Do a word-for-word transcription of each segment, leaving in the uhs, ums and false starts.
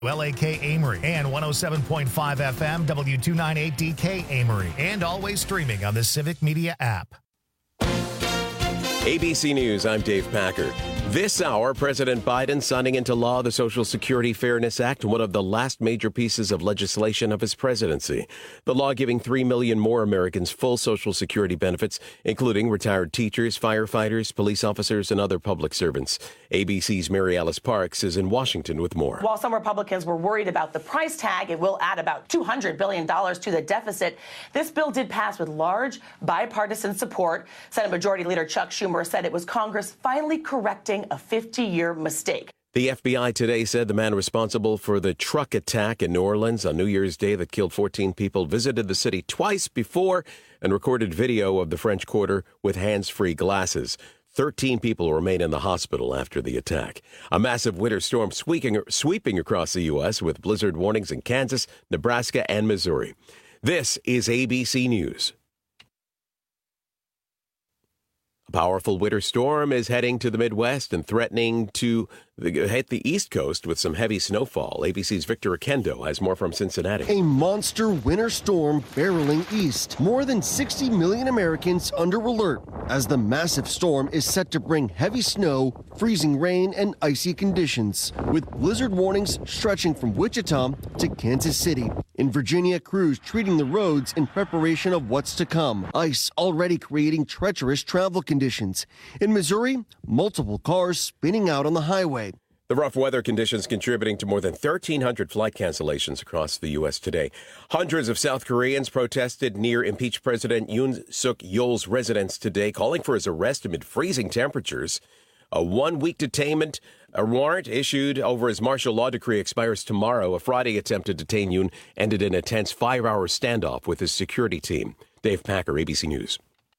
L A K Amory and one oh seven point five F M W two ninety-eight D K Amory, and always streaming on the Civic Media app. A B C News, I'm Dave Packer. This hour, President Biden signing into law the Social Security Fairness Act, one of the last major pieces of legislation of his presidency. The law giving three million more Americans full Social Security benefits, including retired teachers, firefighters, police officers, and other public servants. A B C's Mary Alice Parks is in Washington with more. While some Republicans were worried about the price tag, it will add about two hundred billion dollars to the deficit. This bill did pass with large bipartisan support. Senate Majority Leader Chuck Schumer said it was Congress finally correcting a fifty-year mistake. The F B I today said the man responsible for the truck attack in New Orleans on New Year's Day that killed fourteen people visited the city twice before and recorded video of the French Quarter with hands-free glasses. thirteen people remain in the hospital after the attack. A massive winter storm sweeping, sweeping across the U S with blizzard warnings in Kansas, Nebraska, and Missouri. This is A B C News. A powerful winter storm is heading to the Midwest and threatening to hit the East Coast with some heavy snowfall. A B C's Victor Oquendo has more from Cincinnati. A monster winter storm barreling east. More than sixty million Americans under alert as the massive storm is set to bring heavy snow, freezing rain, and icy conditions, with blizzard warnings stretching from Wichita to Kansas City. In Virginia, crews treating the roads in preparation of what's to come. Ice already creating treacherous travel conditions. In Missouri, multiple cars spinning out on the highway. The rough weather conditions contributing to more than thirteen hundred flight cancellations across the U S today. Hundreds of South Koreans protested near impeached President Yoon Suk Yeol's residence today, calling for his arrest amid freezing temperatures. A one-week detainment, a warrant issued over his martial law decree expires tomorrow. A Friday attempt to detain Yoon ended in a tense five-hour standoff with his security team. Dave Packer, A B C News.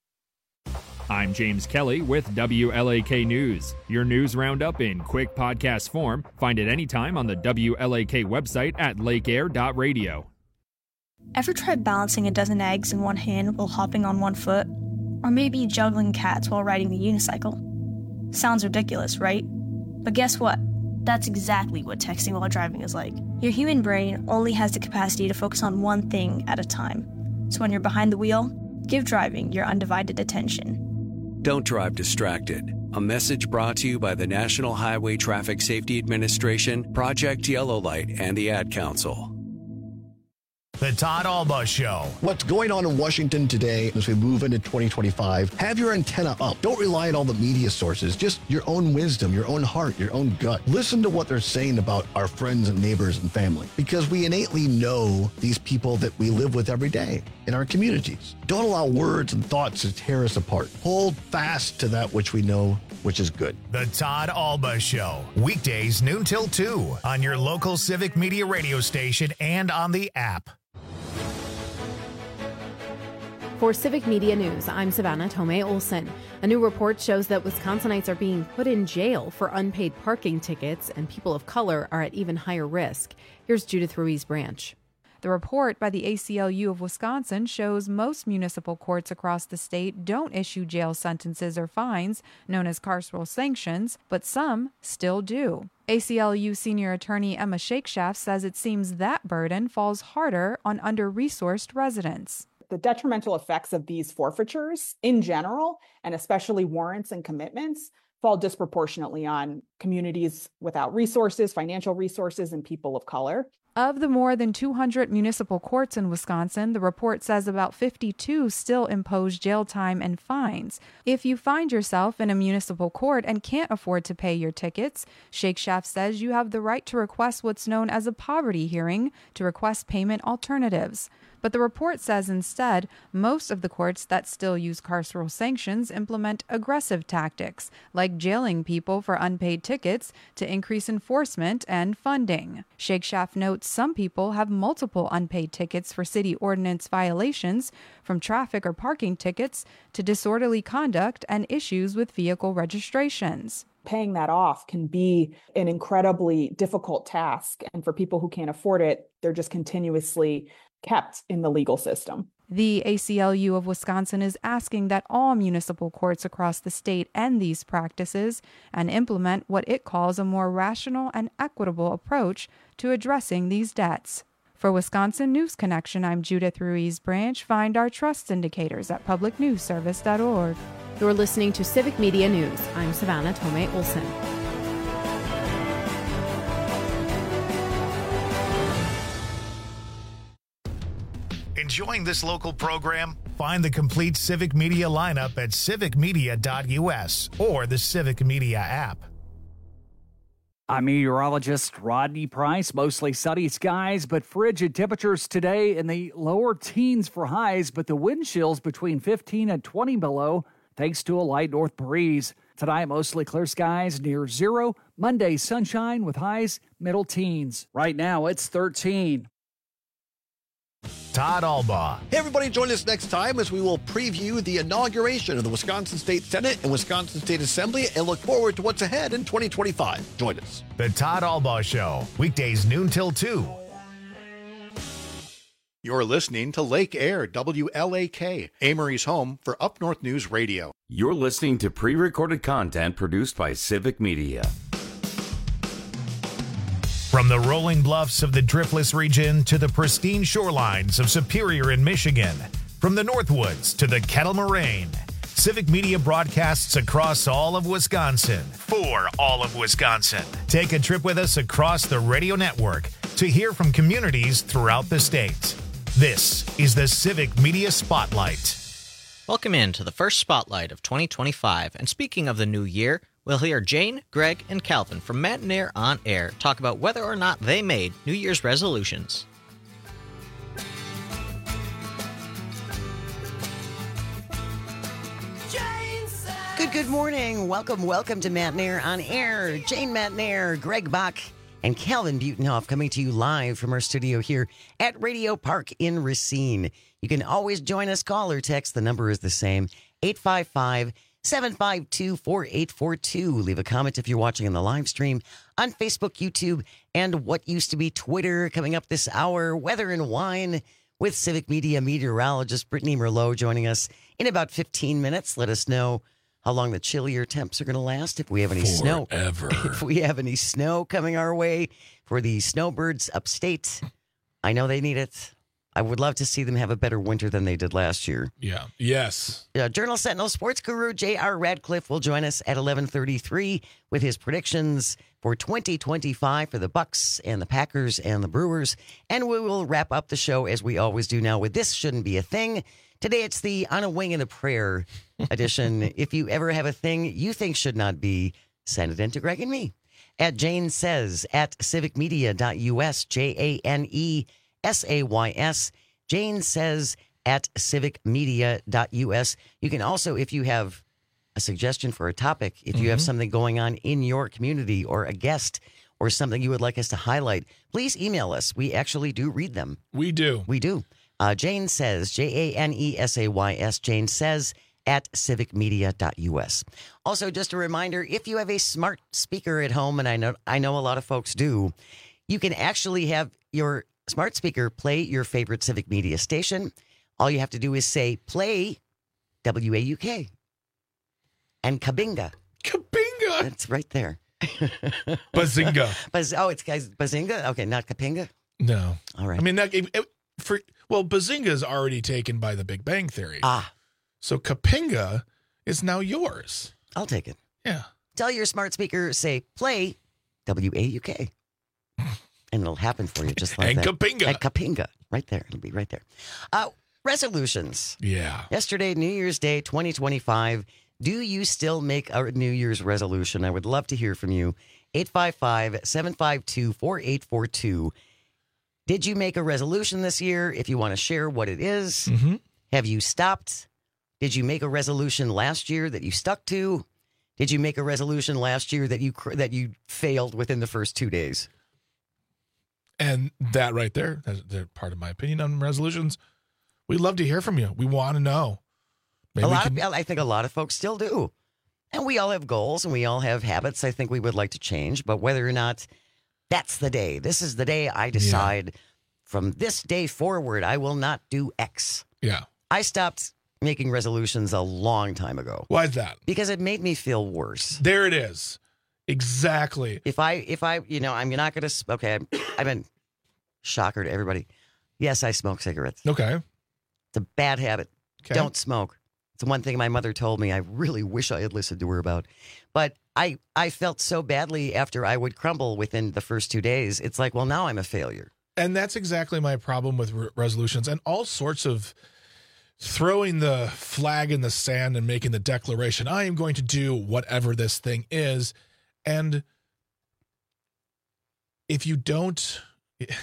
I'm James Kelly with W L A K News. Your news roundup in quick podcast form. Find it anytime on the W L A K website at lake air dot radio. Ever tried balancing a dozen eggs in one hand while hopping on one foot? Or maybe juggling cats while riding the unicycle? Sounds ridiculous, right? But guess what? That's exactly what texting while driving is like. Your human brain only has the capacity to focus on one thing at a time. So when you're behind the wheel, give driving your undivided attention. Don't drive distracted. A message brought to you by the National Highway Traffic Safety Administration, Project Yellow Light, and the Ad Council. The Todd Alba Show. What's going on in Washington today as we move into twenty twenty-five? Have your antenna up. Don't rely on all the media sources. Just your own wisdom, your own heart, your own gut. Listen to what they're saying about our friends and neighbors and family, because we innately know these people that we live with every day in our communities. Don't allow words and thoughts to tear us apart. Hold fast to that which we know, which is good. The Todd Alba Show. Weekdays noon till two on your local Civic Media radio station and on the app. For Civic Media News, I'm Savannah Tomei Olson. A new report shows that Wisconsinites are being put in jail for unpaid parking tickets, and people of color are at even higher risk. Here's Judith Ruiz Branch. The report by the A C L U of Wisconsin shows most municipal courts across the state don't issue jail sentences or fines, known as carceral sanctions, but some still do. A C L U senior attorney Emma Shakeshaft says it seems that burden falls harder on under-resourced residents. The detrimental effects of these forfeitures in general, and especially warrants and commitments, fall disproportionately on communities without resources, financial resources, and people of color. Of the more than two hundred municipal courts in Wisconsin, the report says about fifty-two still impose jail time and fines. If you find yourself in a municipal court and can't afford to pay your tickets, Shakeshaft says you have the right to request what's known as a poverty hearing to request payment alternatives. But the report says instead, most of the courts that still use carceral sanctions implement aggressive tactics, like jailing people for unpaid tickets to increase enforcement and funding. Shakeshaft notes some people have multiple unpaid tickets for city ordinance violations, from traffic or parking tickets to disorderly conduct and issues with vehicle registrations. Paying that off can be an incredibly difficult task. And for people who can't afford it, they're just continuously kept in the legal system. The A C L U of Wisconsin is asking that all municipal courts across the state end these practices and implement what it calls a more rational and equitable approach to addressing these debts. For Wisconsin News Connection, I'm Judith Ruiz Branch. Find our trust indicators at public news service dot org. You're listening to Civic Media News. I'm Savannah Tomei Olson. Enjoying this local program? Find the complete Civic Media lineup at civic media dot u s or the Civic Media app. I'm meteorologist Rodney Price. Mostly sunny skies, but frigid temperatures today in the lower teens for highs, but the wind chills between fifteen and twenty below thanks to a light north breeze. Tonight, mostly clear skies near zero. Monday, sunshine with highs middle teens. Right now, it's thirteen. Todd Albaugh. Hey, everybody, join us next time as we will preview the inauguration of the Wisconsin State Senate and Wisconsin State Assembly and look forward to what's ahead in twenty twenty-five. Join us. The Todd Albaugh Show, weekdays noon till two. You're listening to Lake Air, W L A K, Amory's home for Up North News Radio. You're listening to pre-recorded content produced by Civic Media. From the rolling bluffs of the Driftless region to the pristine shorelines of Superior in Michigan, from the Northwoods to the Kettle Moraine, Civic Media broadcasts across all of Wisconsin for all of Wisconsin. Take a trip with us across the radio network to hear from communities throughout the state. This is the Civic Media Spotlight. Welcome in to the first Spotlight of twenty twenty-five. And speaking of the new year, we'll hear Jane, Greg, and Calvin from Matt and Air on Air talk about whether or not they made New Year's resolutions. Good, good morning. Welcome, welcome to Matt and Air on Air. Jane Matt and Air, Greg Bach, and Calvin Butenhoff coming to you live from our studio here at Radio Park in Racine. You can always join us, call or text. The number is the same, eight five five, seven five two, four eight four two. Leave a comment if you're watching on the live stream on Facebook, YouTube, and what used to be Twitter. Coming up this hour, Weather and Wine with Civic Media meteorologist Brittany Merlot joining us in about fifteen minutes. Let us know how long the chillier temps are going to last, if we have any snow. Forever. If we have any snow coming our way for the snowbirds upstate. I know they need it. I would love to see them have a better winter than they did last year. Yeah. Yes. Uh, Journal Sentinel sports guru J R Radcliffe will join us at eleven thirty-three with his predictions for twenty twenty-five for the Bucks and the Packers and the Brewers. And we will wrap up the show as we always do now with This Shouldn't Be a Thing. Today it's the On a Wing and a Prayer edition. If you ever have a thing you think should not be, send it in to Greg and me. At Jane Says at civic media dot u s, J A N E S A Y S. Jane Says at civic media dot u s. You can also, if you have a suggestion for a topic, if you mm-hmm. have something going on in your community or a guest or something you would like us to highlight, please email us. We actually do read them. We do. We do. Uh, Jane Says, J A N E S A Y S, Jane Says at civic media dot u s. Also, just a reminder, if you have a smart speaker at home, and I know I know a lot of folks do, you can actually have your smart speaker play your favorite Civic Media station. All you have to do is say, play W A U K. And Kabinga. Kabinga? It's right there. Bazinga. Baz- oh, it's guys Bazinga? Okay, not Kapinga? No. All right. I mean, that, it, it, for well, Bazinga is already taken by the Big Bang Theory. Ah. So Kapinga is now yours. I'll take it. Yeah. Tell your smart speaker, say, play W A U K. And it'll happen for you just like and that. And Kapinga. And Kapinga. Right there. It'll be right there. Uh, resolutions. Yeah. Yesterday, New Year's Day, twenty twenty-five. Do you still make a New Year's resolution? I would love to hear from you. eight five five, seven five two, four eight four two. Did you make a resolution this year? If you want to share what it is. Mm-hmm. Have you stopped? Did you make a resolution last year that you stuck to? Did you make a resolution last year that you that you failed within the first two days? And that right there, that's part of my opinion on resolutions. We'd love to hear from you. We want to know. Maybe a lot can... of, I think a lot of folks still do. And we all have goals and we all have habits I think we would like to change. But whether or not that's the day, this is the day I decide yeah. from this day forward, I will not do X. Yeah. I stopped making resolutions a long time ago. Why is that? Because it made me feel worse. There it is. Exactly. If I, if I, you know, I'm not going to, okay, I've been, shocker to everybody. Yes, I smoke cigarettes. Okay. It's a bad habit. Okay. Don't smoke. It's one thing my mother told me I really wish I had listened to her about. But I, I felt so badly after I would crumble within the first two days. It's like, well, now I'm a failure. And that's exactly my problem with re- resolutions and all sorts of throwing the flag in the sand and making the declaration, I am going to do whatever this thing is. And if you don't, if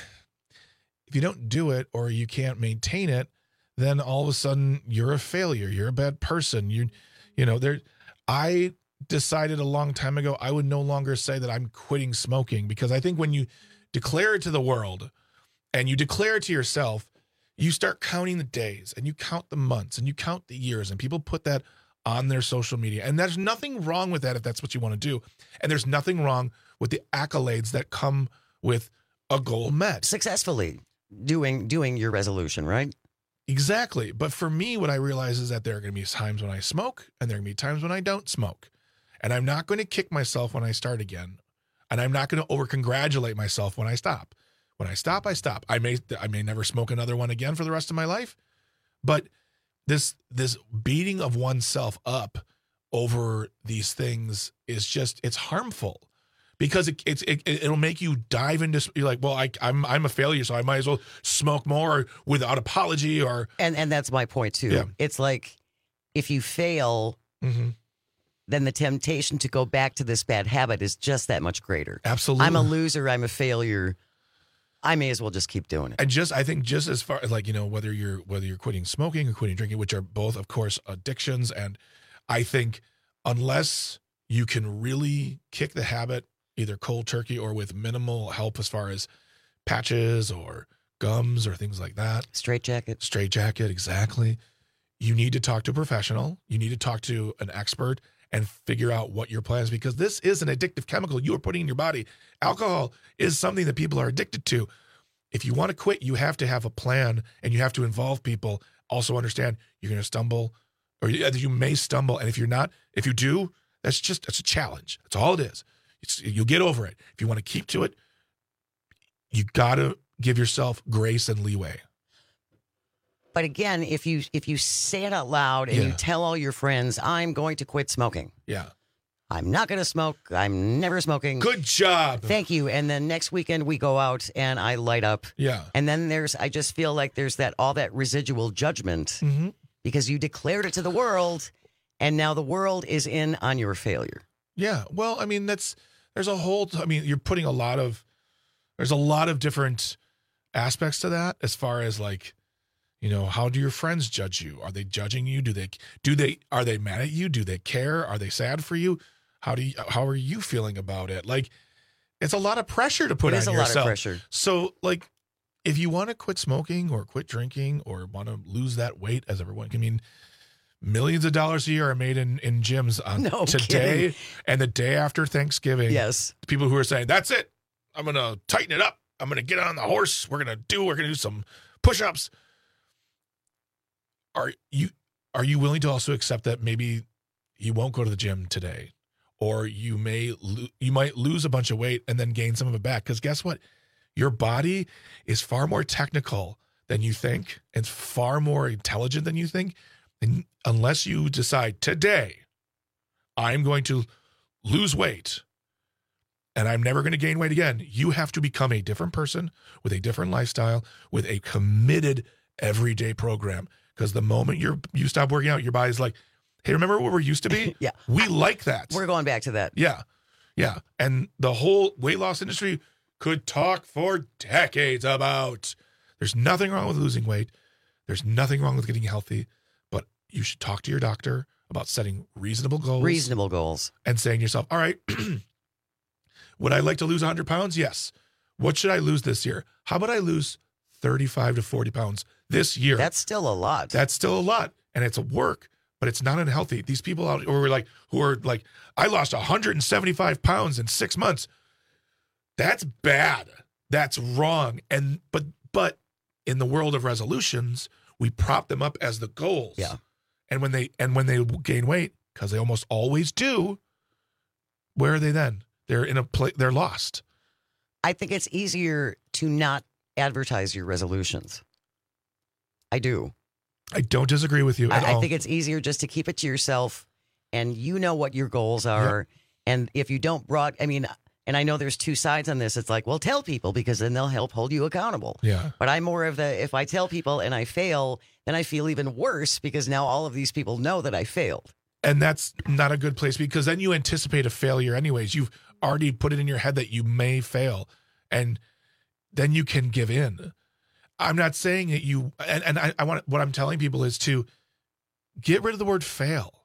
you don't do it or you can't maintain it, then all of a sudden you're a failure. You're a bad person. You, you know, there, I decided a long time ago, I would no longer say that I'm quitting smoking, because I think when you declare it to the world and you declare it to yourself, you start counting the days and you count the months and you count the years, and people put that on their social media. And there's nothing wrong with that if that's what you want to do. And there's nothing wrong with the accolades that come with a goal met. Successfully doing, doing your resolution, right? Exactly. But for me, what I realize is that there are going to be times when I smoke and there are going to be times when I don't smoke. And I'm not going to kick myself when I start again. And I'm not going to over-congratulate myself when I stop. When I stop, I stop. I may I may never smoke another one again for the rest of my life. But this this beating of oneself up over these things is just, it's harmful. Because it, it's it, it'll make you dive into, you're like, well, I, I'm I'm a failure, so I might as well smoke more without apology. Or and and that's my point too. Yeah. It's like if you fail, mm-hmm. then the temptation to go back to this bad habit is just that much greater. Absolutely, I'm a loser. I'm a failure. I may as well just keep doing it. And just I think just as far as, like, you know, whether you're whether you're quitting smoking or quitting drinking, which are both, of course, addictions, and I think unless you can really kick the habit, either cold turkey or with minimal help as far as patches or gums or things like that. Straight jacket. Straight jacket, exactly. You need to talk to a professional. You need to talk to an expert and figure out what your plan is, because this is an addictive chemical you are putting in your body. Alcohol is something that people are addicted to. If you want to quit, you have to have a plan and you have to involve people. Also understand you're going to stumble, or you, you may stumble. And if you're not, if you do, that's just, that's a challenge. That's all it is. It's, you'll get over it. If you want to keep to it, you got to give yourself grace and leeway. But again, if you if you say it out loud and Yeah. you tell all your friends, I'm going to quit smoking. Yeah. I'm not going to smoke. I'm never smoking. Good job. Thank you. And then next weekend we go out and I light up. Yeah. And then there's, I just feel like there's that, all that residual judgment Mm-hmm. because you declared it to the world and now the world is in on your failure. Yeah. Well, I mean, that's, there's a whole, I mean, you're putting a lot of, there's a lot of different aspects to that as far as like, you know, how do your friends judge you? Are they judging you? Do they, do they, are they mad at you? Do they care? Are they sad for you? How do you, how are you feeling about it? Like, it's a lot of pressure to put It on is a yourself. lot of pressure. So like, if you want to quit smoking or quit drinking or want to lose that weight, as everyone, I mean, millions of dollars a year are made in, in gyms on No today kidding. and the day after Thanksgiving. Yes. People who are saying, that's it. I'm going to tighten it up. I'm going to get on the horse. We're going to do, we're going to do some push-ups. Are you, are you willing to also accept that maybe you won't go to the gym today, or you may, lo- you might lose a bunch of weight and then gain some of it back? Because guess what? Your body is far more technical than you think and far more intelligent than you think. And unless you decide today, I'm going to lose weight and I'm never going to gain weight again, you have to become a different person with a different lifestyle, with a committed everyday program. Because the moment you're, you stop working out, your body's like, hey, remember what we used to be? Yeah. We like that. We're going back to that. Yeah. Yeah. And the whole weight loss industry could talk for decades about, there's nothing wrong with losing weight. There's nothing wrong with getting healthy, but you should talk to your doctor about setting reasonable goals. Reasonable goals. And saying to yourself, all right, would I like to lose one hundred pounds? Yes. What should I lose this year? How about I lose thirty-five to forty pounds this year? That's still a lot. That's still a lot. And it's a work, but it's not unhealthy. These people out who are like, who are like, I lost one hundred seventy-five pounds in six months. That's bad. That's wrong. And but but in the world of resolutions, we prop them up as the goals. Yeah. And when they and when they gain weight, because they almost always do, where are they then? They're in a place. They're lost. I think it's easier to not advertise your resolutions. I do. I don't disagree with you at I, all. I think it's easier just to keep it to yourself, and you know what your goals are. Yep. And if you don't broad, I mean, and I know there's two sides on this. It's like, well, tell people because then they'll help hold you accountable. Yeah. But I'm more of the, if I tell people and I fail, then I feel even worse because now all of these people know that I failed. And that's not a good place because then you anticipate a failure anyways. You've already put it in your head that you may fail, and then you can give in. I'm not saying that you, and, and I, I want, what I'm telling people is to get rid of the word fail.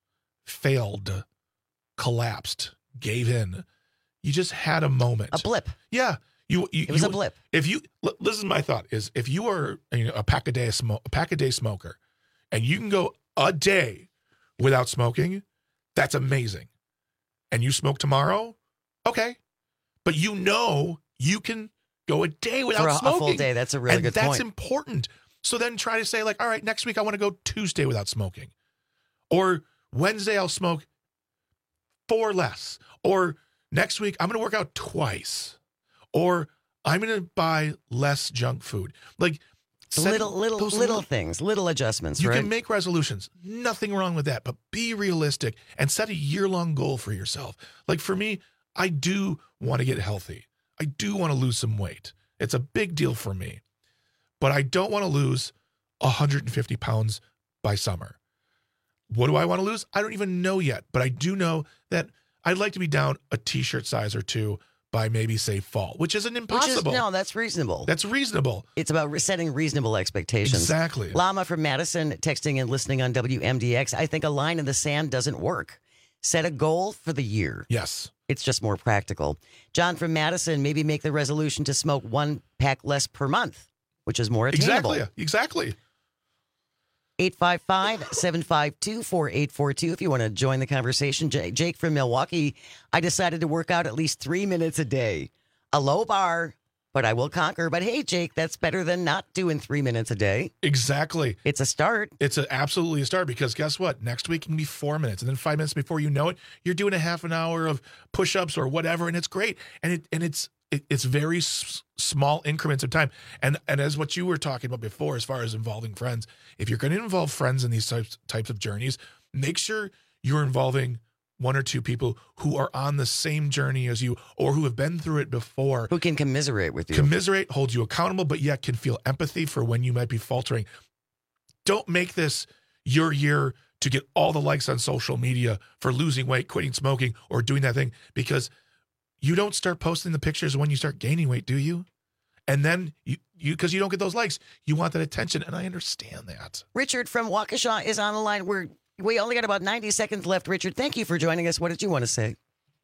Failed, collapsed, gave in. You just had a moment. A blip. Yeah. You, you, it was you, a blip. If you, this is my thought, is if you are you know, a pack a day, smoke, a pack a day smoker, and you can go a day without smoking, that's amazing. And you smoke tomorrow, okay. But you know you can go a day without For a, smoking. a full day, that's a really and good that's point. That's important. So then try to say like, all right, next week I want to go Tuesday without smoking. Or Wednesday I'll smoke four less. Or next week I'm going to work out twice. Or I'm going to buy less junk food. Like little, little, little, little things, little adjustments, you right? You can make resolutions. Nothing wrong with that, but be realistic and set a year-long goal for yourself. Like for me, I do want to get healthy. I do want to lose some weight. It's a big deal for me. But I don't want to lose one hundred fifty pounds by summer. What do I want to lose? I don't even know yet. But I do know that I'd like to be down a T-shirt size or two by maybe, say, fall, which isn't impossible. Which is, no, that's reasonable. That's reasonable. It's about re- setting reasonable expectations. Exactly. Lama from Madison texting and listening on W M D X. I think a line in the sand doesn't work. Set a goal for the year. Yes. It's just more practical. John from Madison, maybe make the resolution to smoke one pack less per month, which is more attainable. Exactly. Exactly. eight five five, seven five two, four eight four two if you want to join the conversation. J- Jake from Milwaukee, I decided to work out at least three minutes a day. A low bar, but I will conquer. But hey, Jake, that's better than not doing three minutes a day. Exactly. It's a start. It's a, absolutely a start because guess what? Next week can be four minutes. And then five minutes before you know it, you're doing a half an hour of push-ups or whatever. And it's great. And it and it's it, it's very s- small increments of time. And and as what you were talking about before, as far as involving friends, if you're going to involve friends in these types, types of journeys, make sure you're involving one or two people who are on the same journey as you or who have been through it before. Who can commiserate with you. Commiserate, hold you accountable, but yet can feel empathy for when you might be faltering. Don't make this your year to get all the likes on social media for losing weight, quitting smoking, or doing that thing, because you don't start posting the pictures when you start gaining weight, do you? And then you, you, because you don't get those likes, you want that attention, and I understand that. Richard from Waukesha is on the line. We're We only got about ninety seconds left. Richard, thank you for joining us. What did you want to say?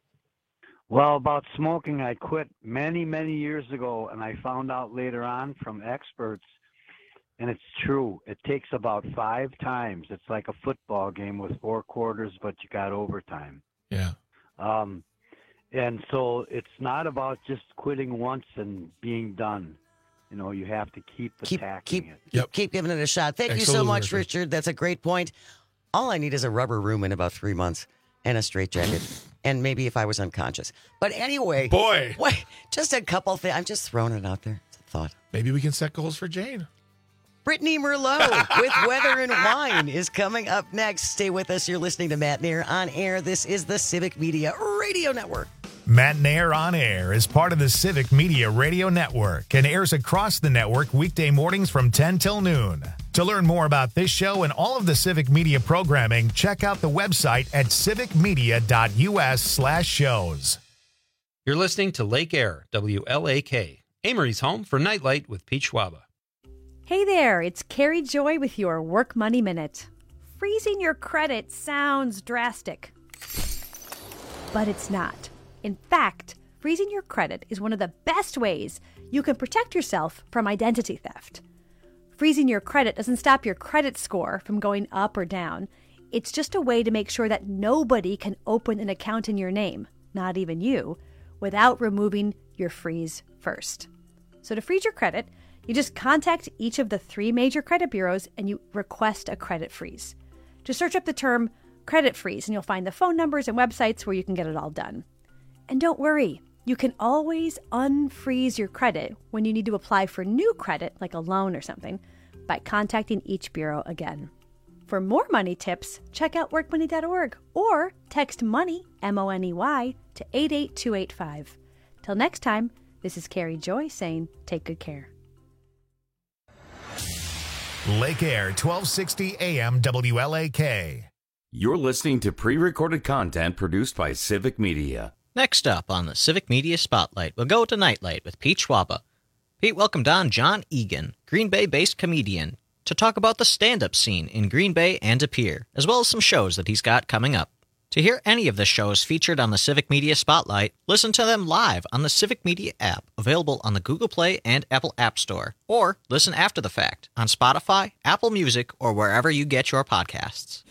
Well, about smoking, I quit many, many years ago, and I found out later on from experts, and it's true, it takes about five times. It's like a football game with four quarters, but you got overtime. Yeah. Um, and so it's not about just quitting once and being done. You know, you have to keep attacking keep, it. Yep. Keep giving it a shot. Thank Absolutely, you so much, Richard. Richard. That's a great point. All I need is a rubber room in about three months and a straitjacket, and maybe if I was unconscious. But anyway, boy, wait, just a couple things. I'm just throwing it out there. It's a thought. Maybe we can set goals for Jane. Brittany Merlot with Weather and Wine is coming up next. Stay with us. You're listening to Matt Nair on Air. This is the Civic Media Radio Network. Matt Nair on Air is part of the Civic Media Radio Network and airs across the network weekday mornings from ten till noon. To learn more about this show and all of the Civic Media programming, check out the website at civicmedia.us slash shows. You're listening to Lake Air, W L A K, Amory's home for Nightlight with Pete Schwaba. Hey there, it's Carrie Joy with your Work Money Minute. Freezing your credit sounds drastic, but it's not. In fact, freezing your credit is one of the best ways you can protect yourself from identity theft. Freezing your credit doesn't stop your credit score from going up or down. It's just a way to make sure that nobody can open an account in your name, not even you, without removing your freeze first. So to freeze your credit, you just contact each of the three major credit bureaus and you request a credit freeze. Just search up the term credit freeze and you'll find the phone numbers and websites where you can get it all done. And don't worry, you can always unfreeze your credit when you need to apply for new credit, like a loan or something, by contacting each bureau again. For more money tips, check out work money dot org or text MONEY, M O N E Y, to eight eight two eight five. Till next time, this is Carrie Joy saying take good care. Lake Air, twelve sixty A M W L A K. You're listening to pre-recorded content produced by Civic Media. Next up on the Civic Media Spotlight, we'll go to Nightlight with Pete Schwaba. Pete welcomed on John Egan, Green Bay-based comedian, to talk about the stand-up scene in Green Bay and De Pere, as well as some shows that he's got coming up. To hear any of the shows featured on the Civic Media Spotlight, listen to them live on the Civic Media app, available on the Google Play and Apple App Store, or listen after the fact on Spotify, Apple Music, or wherever you get your podcasts.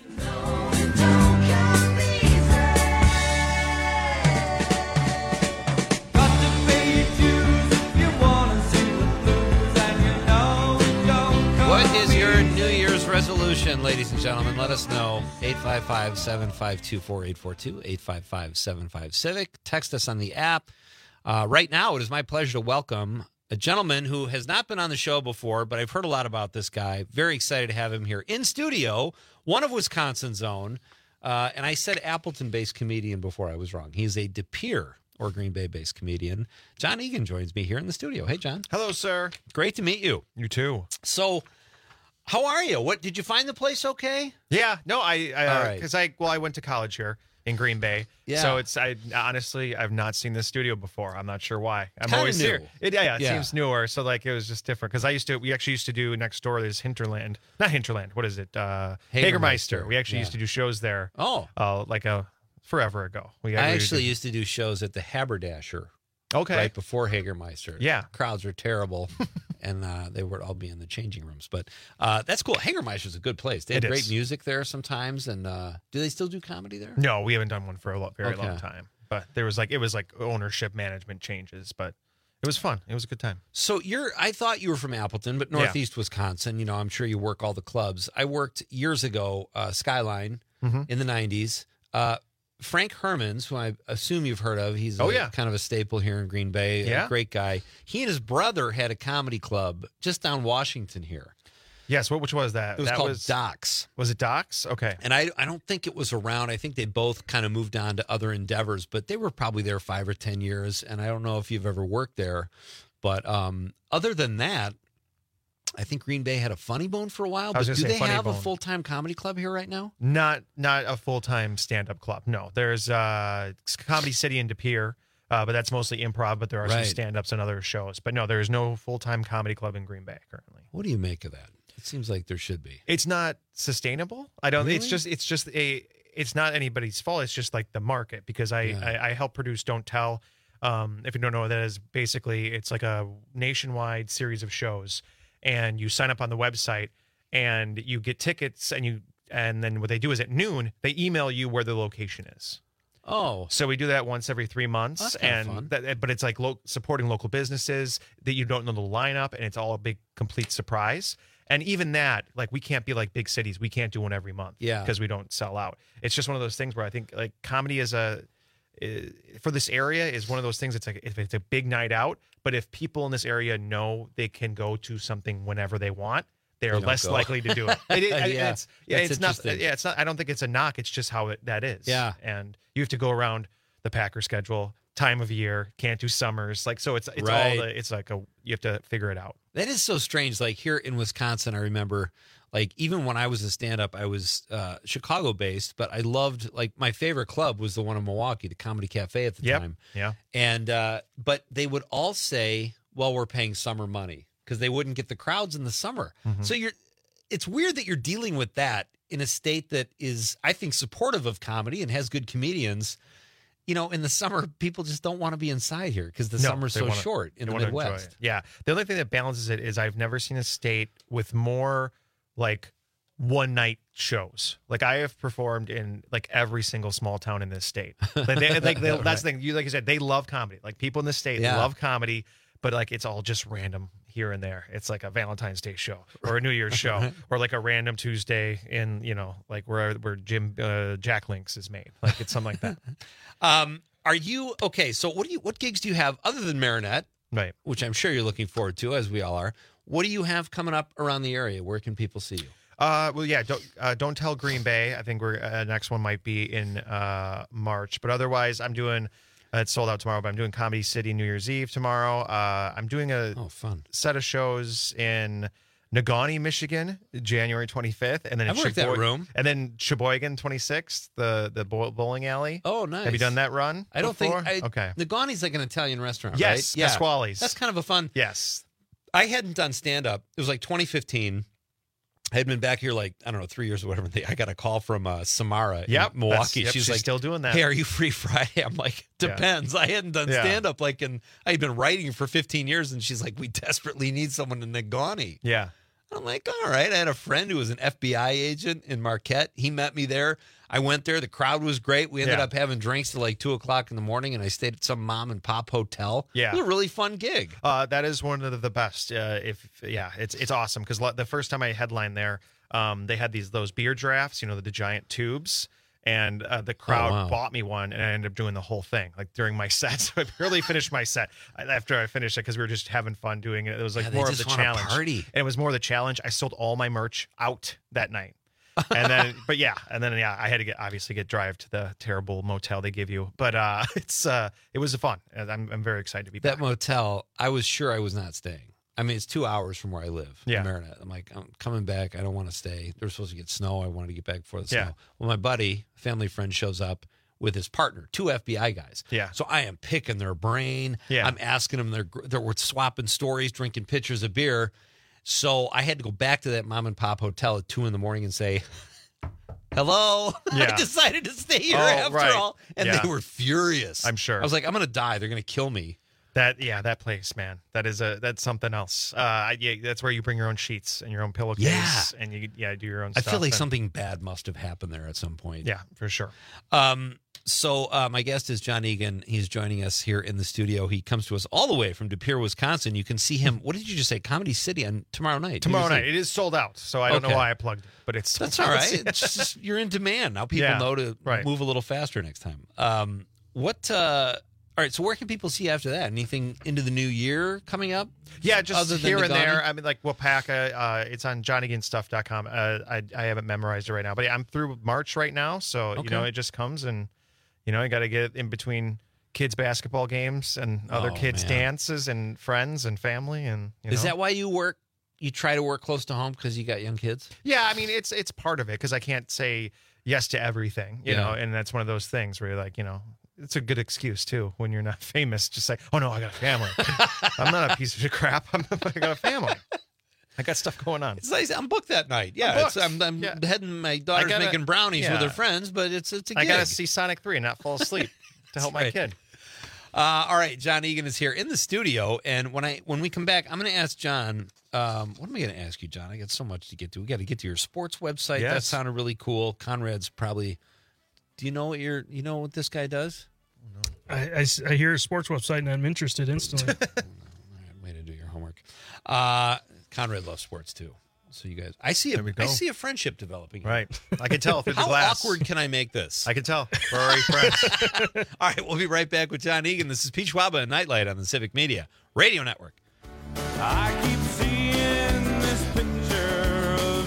What is your New Year's resolution, ladies and gentlemen? Let us know. eight five five, seven five two, four eight four two, eight five five, seven five, CIVIC. Text us on the app. Uh, right now, it is my pleasure to welcome a gentleman who has not been on the show before, but I've heard a lot about this guy. Very excited to have him here in studio, one of Wisconsin's own. Uh, and I said Appleton-based comedian before. I was wrong. He's a De Pere or Green Bay-based comedian. John Egan joins me here in the studio. Hey, John. Hello, sir. Great to meet you. You too. So, how are you? What did you find the place okay? Yeah, no, I, I, All uh, right. cause I, well, I went to college here in Green Bay. Yeah. So it's, I honestly, I've not seen this studio before. I'm not sure why. I'm Kinda always new. here. It, yeah, yeah, it Yeah. seems newer. So like, it was just different. Cause I used to, we actually used to do next door, there's Hinterland, not Hinterland. What is it? Uh, Hagermeister. Hagermeister. We actually Yeah. used to do shows there. Oh. Uh, like a forever ago. We I we actually did- used to do shows at the Haberdasher. Okay. Right before Hagermeister. Yeah. Crowds were terrible, and uh, they would all be in the changing rooms. But uh, that's cool. Hagermeister's a good place. They have It great is. music there sometimes. And uh, do they still do comedy there? No, we haven't done one for a lo- very Okay. long time. But there was like, it was like ownership management changes, but it was fun. It was a good time. So you're, I thought you were from Appleton, but Yeah. Northeast Wisconsin. You know, I'm sure you work all the clubs. I worked years ago, uh, Skyline Mhm. in the nineties. Uh, Frank Hermans, who I assume you've heard of, he's Oh, a, yeah. kind of a staple here in Green Bay. Yeah. A great guy. He and his brother had a comedy club just down Washington here. Yes. What, which was that? It was that called was, Docs. Was it Docs? Okay. And I, I don't think it was around. I think they both kind of moved on to other endeavors, but they were probably there five or ten years. And I don't know if you've ever worked there. But um, other than that, I think Green Bay had a Funny Bone for a while. I was But gonna do say they Funny have a Bone. full-time comedy club here right now? Not not a full time stand up club. No, there's uh Comedy City in De Pere, uh, but that's mostly improv. But there are Right. some stand ups and other shows. But no, there is no full time comedy club in Green Bay currently. What do you make of that? It seems like there should be. It's not sustainable. I don't. It's Really? just it's just a. It's not anybody's fault. It's just like the market because I Yeah. I, I help produce Don't Tell. Um, if you don't know what that is, basically it's like a nationwide series of shows, and you sign up on the website and you get tickets, and you and then what they do is at noon they email you where the location is. Oh, So we do that once every three months, That's kinda and fun. that, but it's like lo- supporting local businesses that you don't know the lineup, and it's all a big complete surprise. And even that, like we can't be like big cities. We can't do one every month, Yeah. because we don't sell out. It's just one of those things where I think like comedy is a is, for this area is one of those things. It's like if it's a big night out, but if people in this area know they can go to something whenever they want, they are They don't less go. likely to do it. it, it- Yeah. it's yeah, That's it's not. interesting. Yeah, it's not. I don't think it's a knock. It's just how it, that is. Yeah. and you have to go around the Packer schedule, time of year, can't do summers, like so. It's it's Right. all the, it's like a you have to figure it out. That is so strange. Like here in Wisconsin, I remember, like even when I was a stand-up, I was uh, Chicago-based, but I loved, like my favorite club was the one in Milwaukee, the Comedy Cafe at the Yep. time. Yeah. And uh, but they would all say, "Well, we're paying summer money," because they wouldn't get the crowds in the summer. Mhm. So you're, it's weird that you're dealing with that in a state that is, I think, supportive of comedy and has good comedians. You know, in the summer, people just don't want to be inside here because the No, summer's they so wanna- short in they the wanna enjoy Midwest. it. Yeah. The only thing that balances it is I've never seen a state with more like one night shows. Like I have performed in like every single small town in this state. Like, they, like they, Right. that's the thing. You like you said, they love comedy. Like people in this state Yeah. love comedy, but like it's all just random here and there. It's like a Valentine's Day show or a New Year's show or like a random Tuesday in, you know, like where where Jim uh, Jack Links is made. Like it's something like that. Um, are you okay? So what do you what gigs do you have other than Marinette? Right. Which I'm sure you're looking forward to, as we all are. What do you have coming up around the area? Where can people see you? Uh, well, yeah, don't uh, don't tell Green Bay. I think we're uh, next one might be in uh, March, but otherwise, I'm doing. Uh, it's sold out tomorrow, but I'm doing Comedy City New Year's Eve tomorrow. Uh, I'm doing a oh, fun. set of shows in Negaunee, Michigan, January twenty-fifth, and then I've worked that room. and then Sheboygan, twenty-sixth, the the bowl- bowling alley. Oh, nice. Have you done that run? I don't before? think. I, okay. Negaunee's like an Italian restaurant, Yes, right? Yeah, Pasquale's. That's kind of a fun. Yes. I hadn't done stand up. It was like twenty fifteen. I had been back here like, I don't know, three years or whatever. I got a call from uh, Samara Yep, in Milwaukee. that's- yep, she's she's like, still doing that. Hey, are you free Friday? I'm like, Yeah. depends. I hadn't done Yeah. stand up like, and I had been writing for fifteen years. And she's like, we desperately need someone in Negaunee. Yeah. I'm like, all right. I had a friend who was an F B I agent in Marquette. He met me there. I went there. The crowd was great. We ended Yeah. up having drinks till like two o'clock in the morning, and I stayed at some mom and pop hotel. Yeah. It was a really fun gig. Uh, that is one of the best. Uh, if yeah, it's it's awesome because the first time I headlined there, um, they had these those beer drafts, you know, the, the giant tubes, and uh, the crowd Oh, wow. bought me one, and I ended up doing the whole thing like during my set. So I barely finished my set after I finished it because we were just having fun doing it. It was like Yeah, they more of just the wanna challenge, party. and it was more of the challenge. I sold all my merch out that night. and then but yeah and then yeah I had to get obviously get drive to the terrible motel they give you, but uh it's uh it was fun, and I'm, I'm very excited to be That back. motel, I was sure I was not staying. I mean, it's two hours from where I live, Yeah. in Marinette. I'm like, I'm coming back. I don't want to stay. They were supposed to get snow. I wanted to get back before the snow. Yeah. Well, my buddy, family friend, shows up with his partner, two F B I guys. Yeah. So I am picking their brain. Yeah. I'm asking them. They're they're we're swapping stories, drinking pitchers of beer. So I had to go back to that mom and pop hotel at two in the morning and say, hello. Yeah. I decided to stay here Oh, after right. all. And Yeah. they were furious. I'm sure. I was like, I'm going to die. They're going to kill me. That yeah, that place, man. That is a that's something else. Uh, I- yeah, that's where you bring your own sheets and your own pillowcase, Yeah. and you yeah do your own. I stuff. feel like and- something bad must have happened there at some point. Yeah, for sure. Um, so uh, my guest is John Egan. He's joining us here in the studio. He comes to us all the way from De Pere, Wisconsin. You can see him. What did you just say? Comedy City on tomorrow night. Tomorrow New Year's night, Eve. it is sold out, so I don't Okay. know why I plugged it, but it's sold That's out. all right. It's just, you're in demand now. People Yeah, know to right. move a little faster next time. Um, what? Uh, all right. So where can people see you after that? Anything into the new year coming up? Yeah, just Other than here and Negaunee? there. I mean, like Wapaka, uh, it's on johnny egan stuff dot com. Uh, I I haven't memorized it right now, but I'm through March right now, so you Okay. know it just comes, and you know I got to get in between kids basketball games and other Oh, kids man. dances and friends and family, and you Is know. that why you work? You try to work close to home because you got young kids? Yeah, I mean it's it's part of it because I can't say yes to everything, you Yeah. know, and that's one of those things where you're like, you know, it's a good excuse too when you're not famous. Just say, oh no, I got a family. I'm not a piece of crap. I'm, I got a family. I got stuff going on. It's nice. I'm booked that night. Yeah, I'm it's, I'm, I'm Yeah. heading. My daughter's gotta- making brownies yeah. with her friends, but it's it's a I gig. got to see Sonic three and not fall asleep to help my right. kid. Uh, all right, John Egan is here in the studio, and when I when we come back, I'm going to ask John. Um, what am I going to ask you, John? I got so much to get to. We got to get to your sports website. That Yes. sounded really cool. Conrad's probably. Do you know what your you know what this guy does? I, I s- I hear a sports website and I'm interested instantly. Way to do your homework. Uh, Conrad loves sports too. So you guys, I see a, There we go. I see a friendship developing. here. Right. I can tell through the How glass. awkward can I make this? I can tell. We're already friends. All right, we'll be right back with John Egan. This is Pete Schwaba and Nightlight on the Civic Media Radio Network. I keep seeing this picture of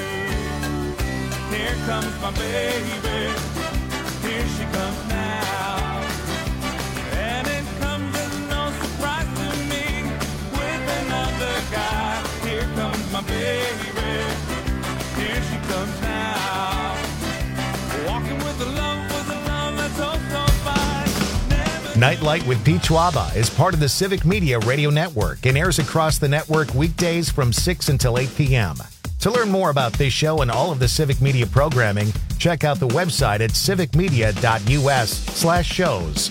you. Here comes my baby. Here she comes now. And it comes as no surprise to me. With another guy. Here comes my baby. Here she comes now. Walking with the love, with the love that's oh so fine. Nightlight with Pete Schwaba is part of the Civic Media Radio Network and airs across the network weekdays from six until eight p.m. To learn more about this show and all of the Civic Media programming, check out the website at civic media dot u s slash shows.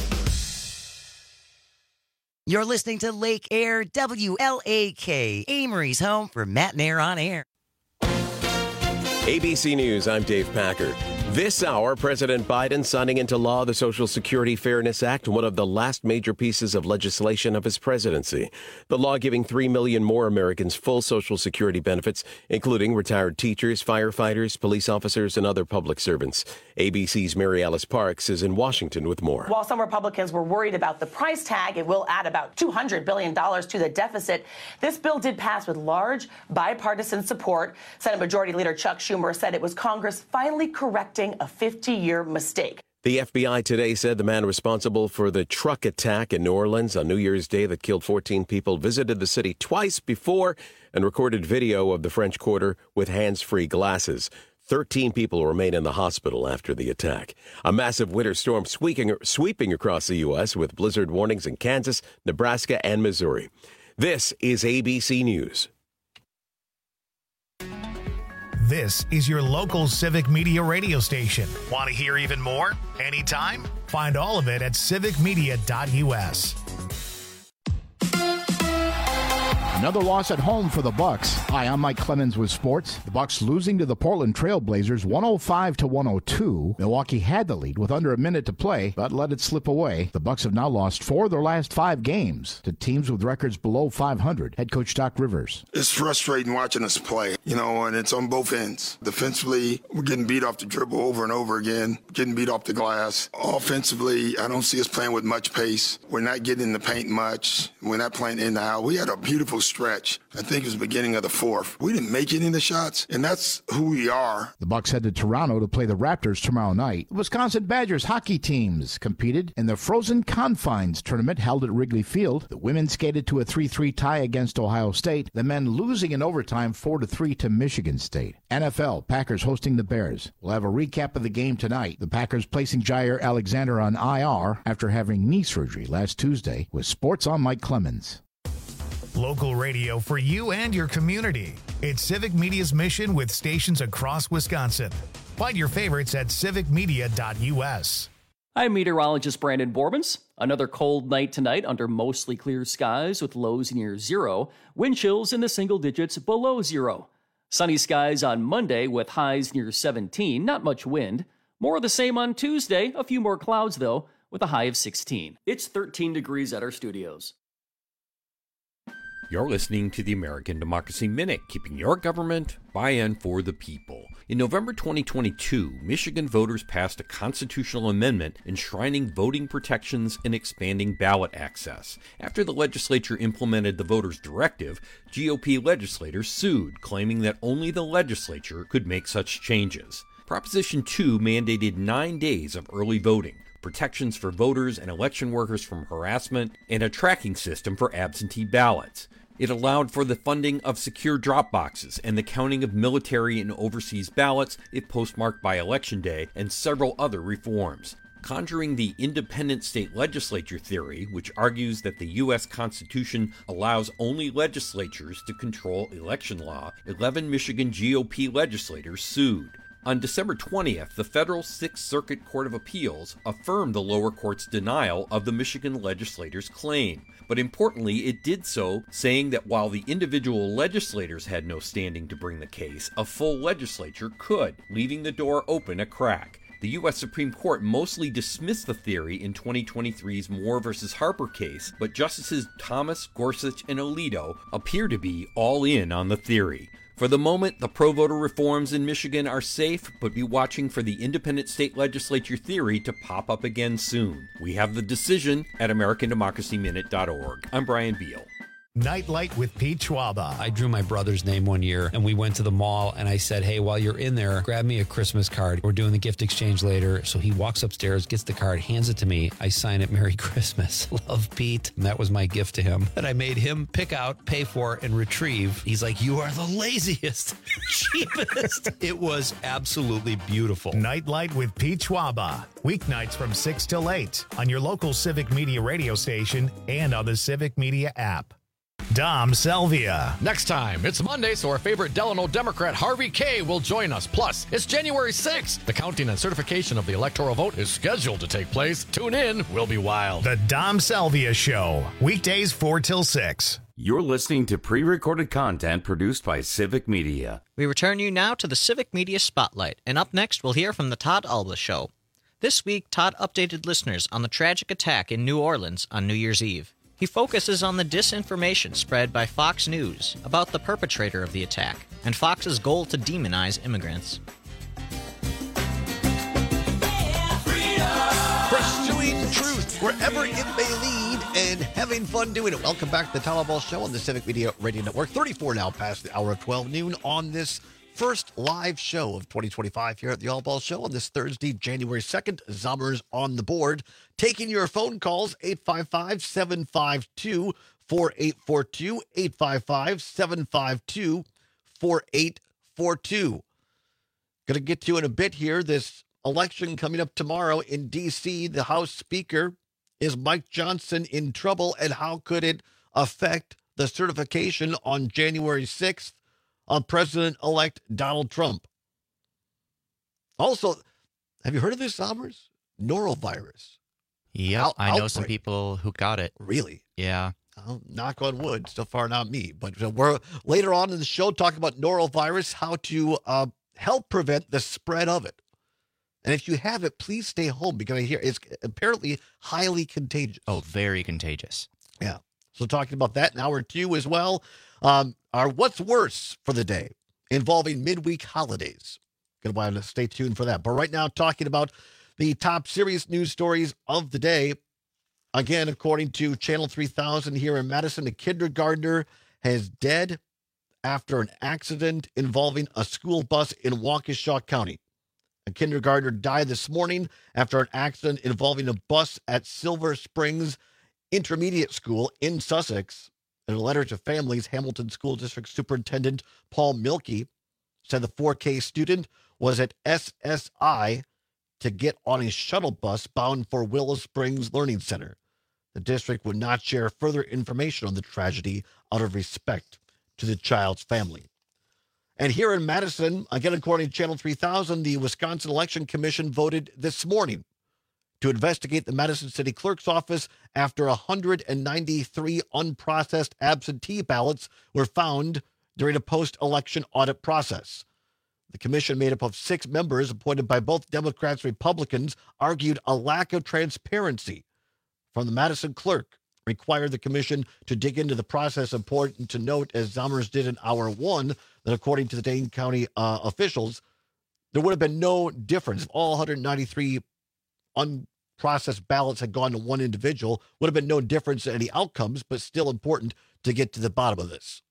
You're listening to Lake Air W L A K, Amory's home for Matt and Air on Air. A B C News, I'm Dave Packer. This hour, President Biden signing into law the Social Security Fairness Act, one of the last major pieces of legislation of his presidency. The law giving three million more Americans full Social Security benefits, including retired teachers, firefighters, police officers, and other public servants. A B C's Mary Alice Parks is in Washington with more. While some Republicans were worried about the price tag, it will add about two hundred billion dollars to the deficit. This bill did pass with large bipartisan support. Senate Majority Leader Chuck Schumer said it was Congress finally correcting a fifty-year mistake. The F B I today said the man responsible for the truck attack in New Orleans on New Year's Day that killed fourteen people visited the city twice before and recorded video of the French Quarter with hands-free glasses. thirteen people remain in the hospital after the attack. A massive winter storm sweeping, sweeping across the U S with blizzard warnings in Kansas, Nebraska, and Missouri. This is A B C News. This is your local Civic Media radio station. Want to hear even more? Anytime? Find all of it at civic media dot U S. Another loss at home for the Bucks. Hi, I'm Mike Clemens with sports. The Bucks losing to the Portland Trail Blazers one oh five to one oh two. Milwaukee had the lead with under a minute to play, but let it slip away. The Bucks have now lost four of their last five games to teams with records below five hundred. Head coach Doc Rivers. It's frustrating watching us play, you know, and it's on both ends. Defensively, we're getting beat off the dribble over and over again, getting beat off the glass. Offensively, I don't see us playing with much pace. We're not getting in the paint much. We're not playing in the house. We had a beautiful stretch. I think it was the beginning of the fourth. We didn't make any of the shots, and that's who we are. The Bucks head to Toronto to play the Raptors tomorrow night. The Wisconsin Badgers hockey teams competed in the Frozen Confines tournament held at Wrigley Field. The women skated to a three three tie against Ohio State. The men losing in overtime four to three to Michigan State. N F L, Packers hosting the Bears. We'll have a recap of the game tonight. The Packers placing Jair Alexander on I R after having knee surgery last Tuesday. With Sports on Mike Clemens. Local radio for you and your community. It's Civic Media's mission with stations across Wisconsin. Find your favorites at civic media dot U S. I'm meteorologist Brandon Borbans. Another cold night tonight under mostly clear skies with lows near zero. Wind chills in the single digits below zero. Sunny skies on Monday with highs near seventeen. Not much wind. More of the same on Tuesday. A few more clouds, though, with a high of sixteen. It's thirteen degrees at our studios. You're listening to the American Democracy Minute, keeping your government by and for the people. In November twenty twenty-two, Michigan voters passed a constitutional amendment enshrining voting protections and expanding ballot access. After the legislature implemented the voters' directive, G O P legislators sued, claiming that only the legislature could make such changes. Proposition two mandated nine days of early voting, protections for voters and election workers from harassment, and a tracking system for absentee ballots. It allowed for the funding of secure drop boxes and the counting of military and overseas ballots if postmarked by Election Day, and several other reforms. Conjuring the independent state legislature theory, which argues that the U S Constitution allows only legislatures to control election law, eleven Michigan G O P legislators sued. On December twentieth, the federal Sixth Circuit Court of Appeals affirmed the lower court's denial of the Michigan legislators' claim. But importantly, it did so saying that while the individual legislators had no standing to bring the case, a full legislature could, leaving the door open a crack. The U S Supreme Court mostly dismissed the theory in twenty twenty-three's Moore v. Harper case, but Justices Thomas, Gorsuch, and Alito appear to be all in on the theory. For the moment, the pro-voter reforms in Michigan are safe, but be watching for the independent state legislature theory to pop up again soon. We have the decision at american democracy minute dot org. I'm Brian Beal. Nightlight with Pete Schwaba. I drew my brother's name one year, and we went to the mall, and I said, hey, while you're in there, grab me a Christmas card. We're doing the gift exchange later. So he walks upstairs, gets the card, hands it to me. I sign it, Merry Christmas. Love, Pete. And that was my gift to him that I made him pick out, pay for, and retrieve. He's like, you are the laziest, cheapest. It was absolutely beautiful. Nightlight with Pete Schwaba. Weeknights from six till eight on your local Civic Media radio station and on the Civic Media app. Dom Selvia. Next time, it's Monday, so our favorite Delano Democrat Harvey Kaye will join us. Plus, it's January sixth. The counting and certification of the electoral vote is scheduled to take place. Tune in. We'll be wild. The Dom Selvia Show. Weekdays four till six. You're listening to pre-recorded content produced by Civic Media. We return you now to the Civic Media Spotlight, and up next we'll hear from the Todd Alba Show. This week, Todd updated listeners on the tragic attack in New Orleans on New Year's Eve. He focuses on the disinformation spread by Fox News about the perpetrator of the attack and Fox's goal to demonize immigrants. Pursuing truth wherever it may lead and having fun doing it. Welcome back to the Todd Alba Show on the Civic Media Radio Network. thirty-four now past the hour of twelve noon on this first live show of twenty twenty-five here at the All Ball Show on this Thursday, January second. Zommers on the board. Taking your phone calls, eight five five, seven five two, four eight four two, eight five five, seven five two, four eight four two. Going to get to in a bit here. This election coming up tomorrow in D C, the House Speaker, is Mike Johnson in trouble, and how could it affect the certification on January sixth of President-elect Donald Trump? Also, have you heard of this, Zommers? Norovirus. Yep, Out- I know outbreak. some people who got it. Really? Yeah. I'll knock on wood, so far not me. But uh, we're later on in the show talking about norovirus, how to uh, help prevent the spread of it. And if you have it, please stay home because I hear it's apparently highly contagious. Oh, very contagious. Yeah. So talking about that in hour two as well. Um, our What's Worse for the day involving midweek holidays. Going to want to stay tuned for that. But right now, talking about the top serious news stories of the day. Again, according to Channel three thousand here in Madison, a kindergartner has died after an accident involving a school bus in Waukesha County. A kindergartner died this morning after an accident involving a bus at Silver Springs Intermediate School in Sussex. In a letter to families, Hamilton School District Superintendent Paul Milkey said the four K student was at S S I to get on a shuttle bus bound for Willow Springs Learning Center. The district would not share further information on the tragedy out of respect to the child's family. And here in Madison, again, according to Channel three thousand, the Wisconsin Election Commission voted this morning to investigate the Madison City Clerk's office after one hundred ninety-three unprocessed absentee ballots were found during a post-election audit process. The commission, made up of six members appointed by both Democrats and Republicans, argued a lack of transparency from the Madison clerk required the commission to dig into the process. Important to note, as Zommers did in hour one, that according to the Dane County uh, officials, there would have been no difference. If all one hundred ninety-three unprocessed ballots had gone to one individual, would have been no difference in any outcomes, but still important to get to the bottom of this.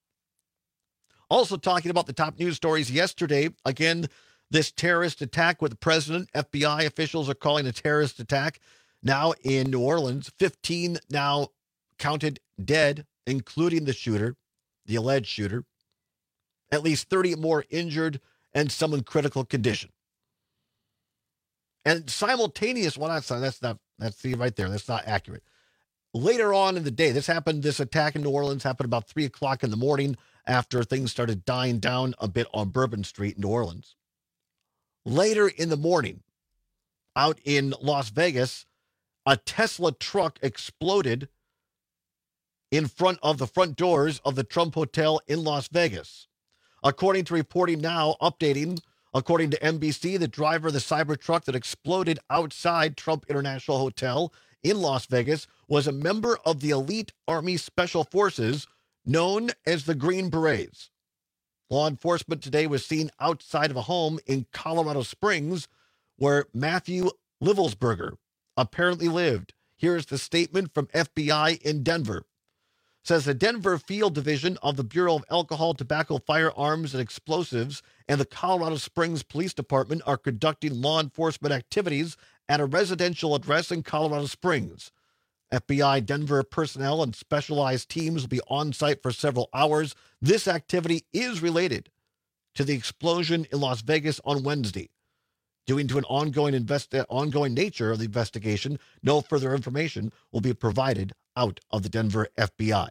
Also talking about the top news stories yesterday, again, this terrorist attack with the president. F B I officials are calling a terrorist attack now in New Orleans. fifteen now counted dead, including the shooter, the alleged shooter. At least thirty more injured and some in critical condition. And simultaneous, well, that's not, that's not, that's see right there. That's not accurate. Later on in the day, this happened, this attack in New Orleans happened about three o'clock in the morning after things started dying down a bit on Bourbon Street in New Orleans. Later in the morning, out in Las Vegas, a Tesla truck exploded in front of the front doors of the Trump Hotel in Las Vegas. According to reporting now, updating, according to N B C, the driver of the Cybertruck that exploded outside Trump International Hotel in Las Vegas was a member of the elite Army Special Forces known as the Green Berets. Law enforcement today was seen outside of a home in Colorado Springs where Matthew Livelsberger apparently lived. Here's the statement from F B I in Denver. Says the Denver Field Division of the Bureau of Alcohol, Tobacco, Firearms, and Explosives and the Colorado Springs Police Department are conducting law enforcement activities at a residential address in Colorado Springs. F B I Denver personnel and specialized teams will be on site for several hours. This activity is related to the explosion in Las Vegas on Wednesday. Due to an ongoing invest- ongoing nature of the investigation, no further information will be provided out of the Denver F B I.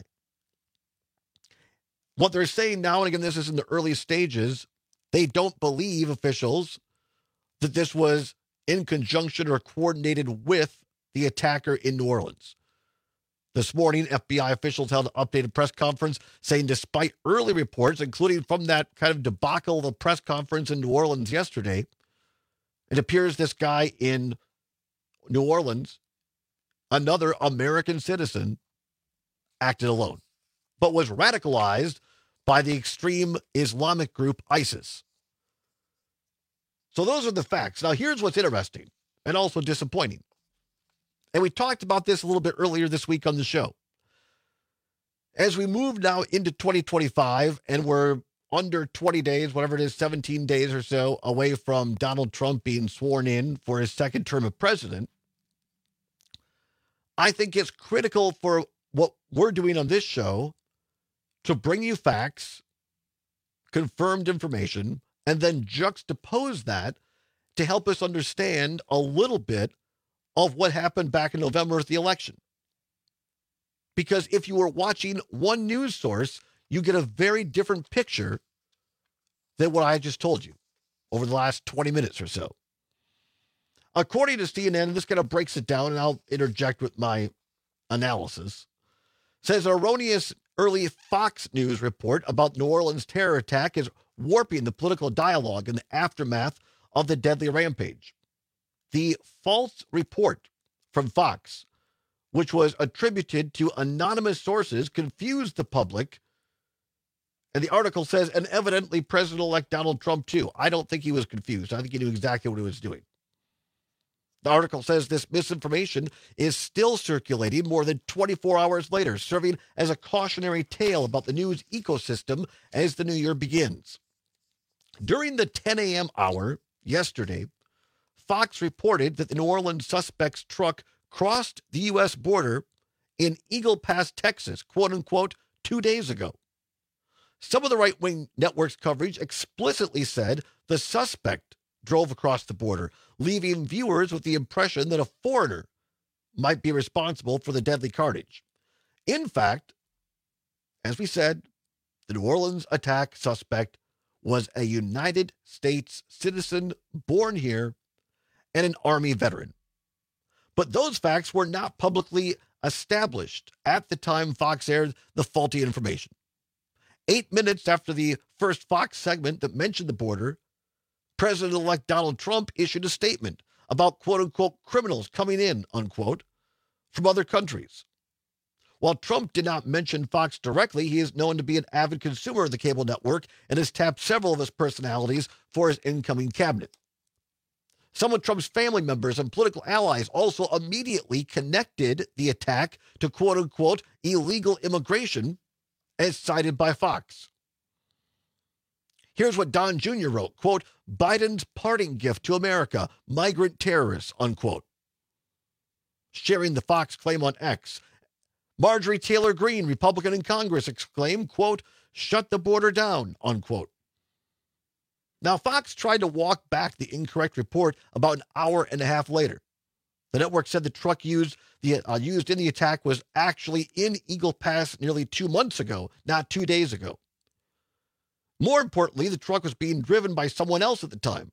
What they're saying now, and again, this is in the early stages, they don't believe officials that this was in conjunction or coordinated with the attacker in New Orleans. This morning, F B I officials held an updated press conference saying despite early reports, including from that kind of debacle of a press conference in New Orleans yesterday, it appears this guy in New Orleans, another American citizen, acted alone, but was radicalized by the extreme Islamic group ISIS. So those are the facts. Now, here's what's interesting and also disappointing. And we talked about this a little bit earlier this week on the show. As we move now into twenty twenty-five, and we're under twenty days, whatever it is, seventeen days or so away from Donald Trump being sworn in for his second term of president, I think it's critical for what we're doing on this show to bring you facts, confirmed information, and then juxtapose that to help us understand a little bit of what happened back in November with the election. Because if you were watching one news source, you get a very different picture than what I just told you over the last twenty minutes or so. According to C N N, and this kind of breaks it down, and I'll interject with my analysis, says an erroneous early Fox News report about New Orleans terror attack is warping the political dialogue in the aftermath of the deadly rampage. The false report from Fox, which was attributed to anonymous sources, confused the public. And the article says, and evidently President-elect Donald Trump, too. I don't think he was confused. I think he knew exactly what he was doing. The article says this misinformation is still circulating more than twenty-four hours later, serving as a cautionary tale about the news ecosystem as the new year begins. During the ten a.m. hour yesterday, Fox reported that the New Orleans suspect's truck crossed the U S border in Eagle Pass, Texas, quote unquote, two days ago. Some of the right-wing network's coverage explicitly said the suspect drove across the border, leaving viewers with the impression that a foreigner might be responsible for the deadly carnage. In fact, as we said, the New Orleans attack suspect was a United States citizen born here and an Army veteran. But those facts were not publicly established at the time Fox aired the faulty information. Eight minutes after the first Fox segment that mentioned the border, President-elect Donald Trump issued a statement about quote-unquote criminals coming in, unquote, from other countries. While Trump did not mention Fox directly, he is known to be an avid consumer of the cable network and has tapped several of his personalities for his incoming cabinet. Some of Trump's family members and political allies also immediately connected the attack to quote-unquote illegal immigration as cited by Fox. Here's what Don Junior wrote, quote, Biden's parting gift to America, migrant terrorists, unquote. Sharing the Fox claim on X, Marjorie Taylor Greene, Republican in Congress, exclaimed, quote, shut the border down, unquote. Now, Fox tried to walk back the incorrect report about an hour and a half later. The network said the truck used the uh, used in the attack was actually in Eagle Pass nearly two months ago, not two days ago. More importantly, the truck was being driven by someone else at the time.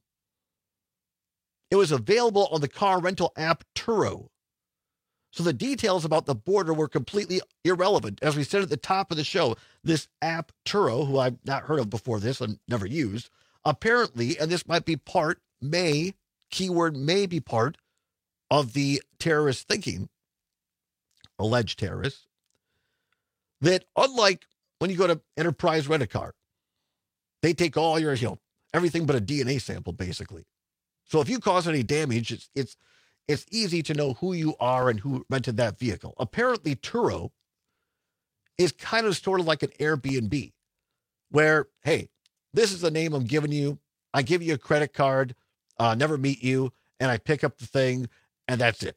It was available on the car rental app Turo. So the details about the border were completely irrelevant. As we said at the top of the show, this app Turo, who I've not heard of before this and never used, apparently, and this might be part, may, keyword may be part of the terrorist thinking, alleged terrorists, that unlike when you go to Enterprise Rent-A-Car, they take all your, you know, everything but a D N A sample, basically. So if you cause any damage, it's it's it's easy to know who you are and who rented that vehicle. Apparently, Turo is kind of sort of like an Airbnb, where, hey, this is the name I'm giving you. I give you a credit card, uh, never meet you, and I pick up the thing, and that's it.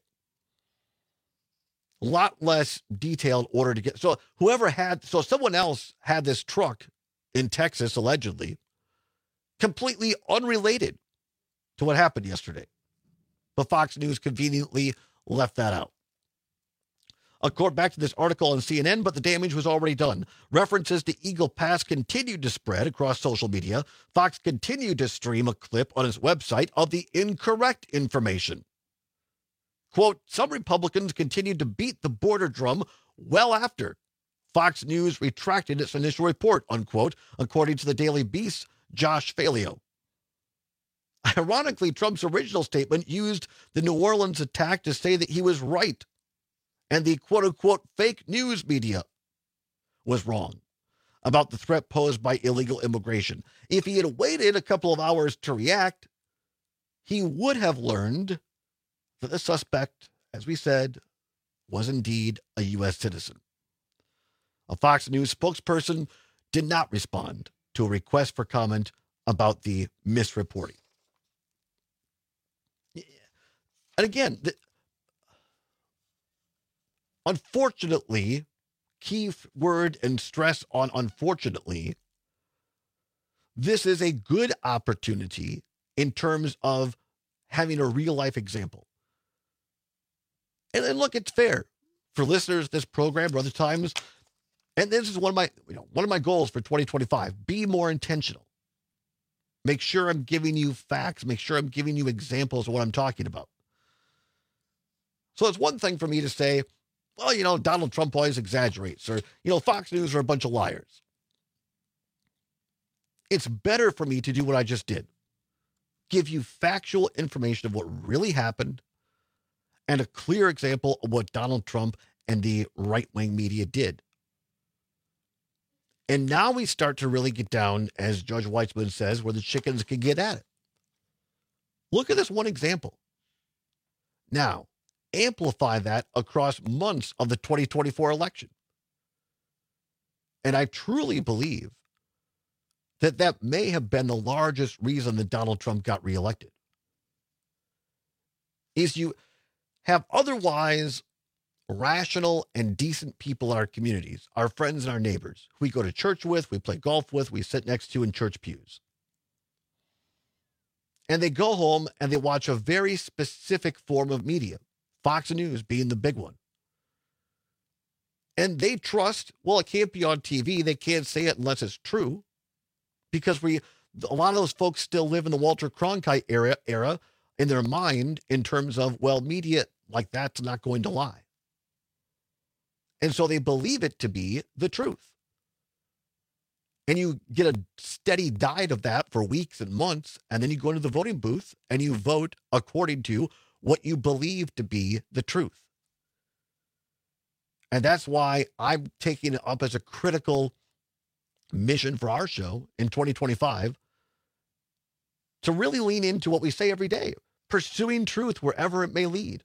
A lot less detailed order to get. So whoever had, so someone else had this truck in Texas, allegedly, completely unrelated to what happened yesterday. But Fox News conveniently left that out. According back to this article on C N N, but the damage was already done. References to Eagle Pass continued to spread across social media. Fox continued to stream a clip on its website of the incorrect information. Quote, some Republicans continued to beat the border drum well after Fox News retracted its initial report, unquote, according to the Daily Beast's Josh Falio. Ironically, Trump's original statement used the New Orleans attack to say that he was right and the quote-unquote fake news media was wrong about the threat posed by illegal immigration. If he had waited a couple of hours to react, he would have learned that the suspect, as we said, was indeed a U S citizen. A Fox News spokesperson did not respond to a request for comment about the misreporting. And again, the, unfortunately, key word and stress on unfortunately, this is a good opportunity in terms of having a real life example. And, and look, it's fair for listeners of this program or other times. And this is one of my, you know, one of my goals for twenty twenty-five. Be more intentional. Make sure I'm giving you facts. Make sure I'm giving you examples of what I'm talking about. So it's one thing for me to say, well, you know, Donald Trump always exaggerates, or, you know, Fox News are a bunch of liars. It's better for me to do what I just did. Give you factual information of what really happened and a clear example of what Donald Trump and the right-wing media did. And now we start to really get down, as Judge Weitzman says, where the chickens can get at it. Look at this one example. Now, amplify that across months of the twenty twenty-four election. And I truly believe that that may have been the largest reason that Donald Trump got reelected. Is you have otherwise rational and decent people in our communities, our friends and our neighbors, who we go to church with, we play golf with, we sit next to in church pews. And they go home and they watch a very specific form of media, Fox News being the big one. And they trust, well, it can't be on T V. They can't say it unless it's true. Because we, a lot of those folks still live in the Walter Cronkite era, era in their mind in terms of, well, media like that's not going to lie. And so they believe it to be the truth. And you get a steady diet of that for weeks and months, and then you go into the voting booth and you vote according to what you believe to be the truth. And that's why I'm taking it up as a critical mission for our show in twenty twenty-five to really lean into what we say every day, pursuing truth wherever it may lead.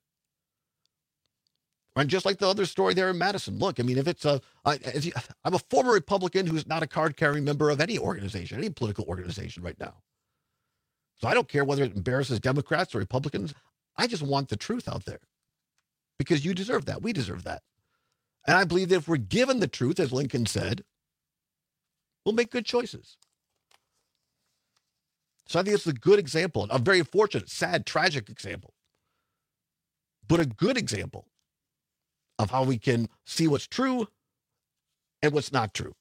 And just like the other story there in Madison, look, I mean, if it's a, I, as you, I'm a former Republican who's not a card-carrying member of any organization, any political organization right now. So I don't care whether it embarrasses Democrats or Republicans. I just want the truth out there because you deserve that. We deserve that. And I believe that if we're given the truth, as Lincoln said, we'll make good choices. So I think it's a good example, a very fortunate, sad, tragic example, but a good example of how we can see what's true and what's not true.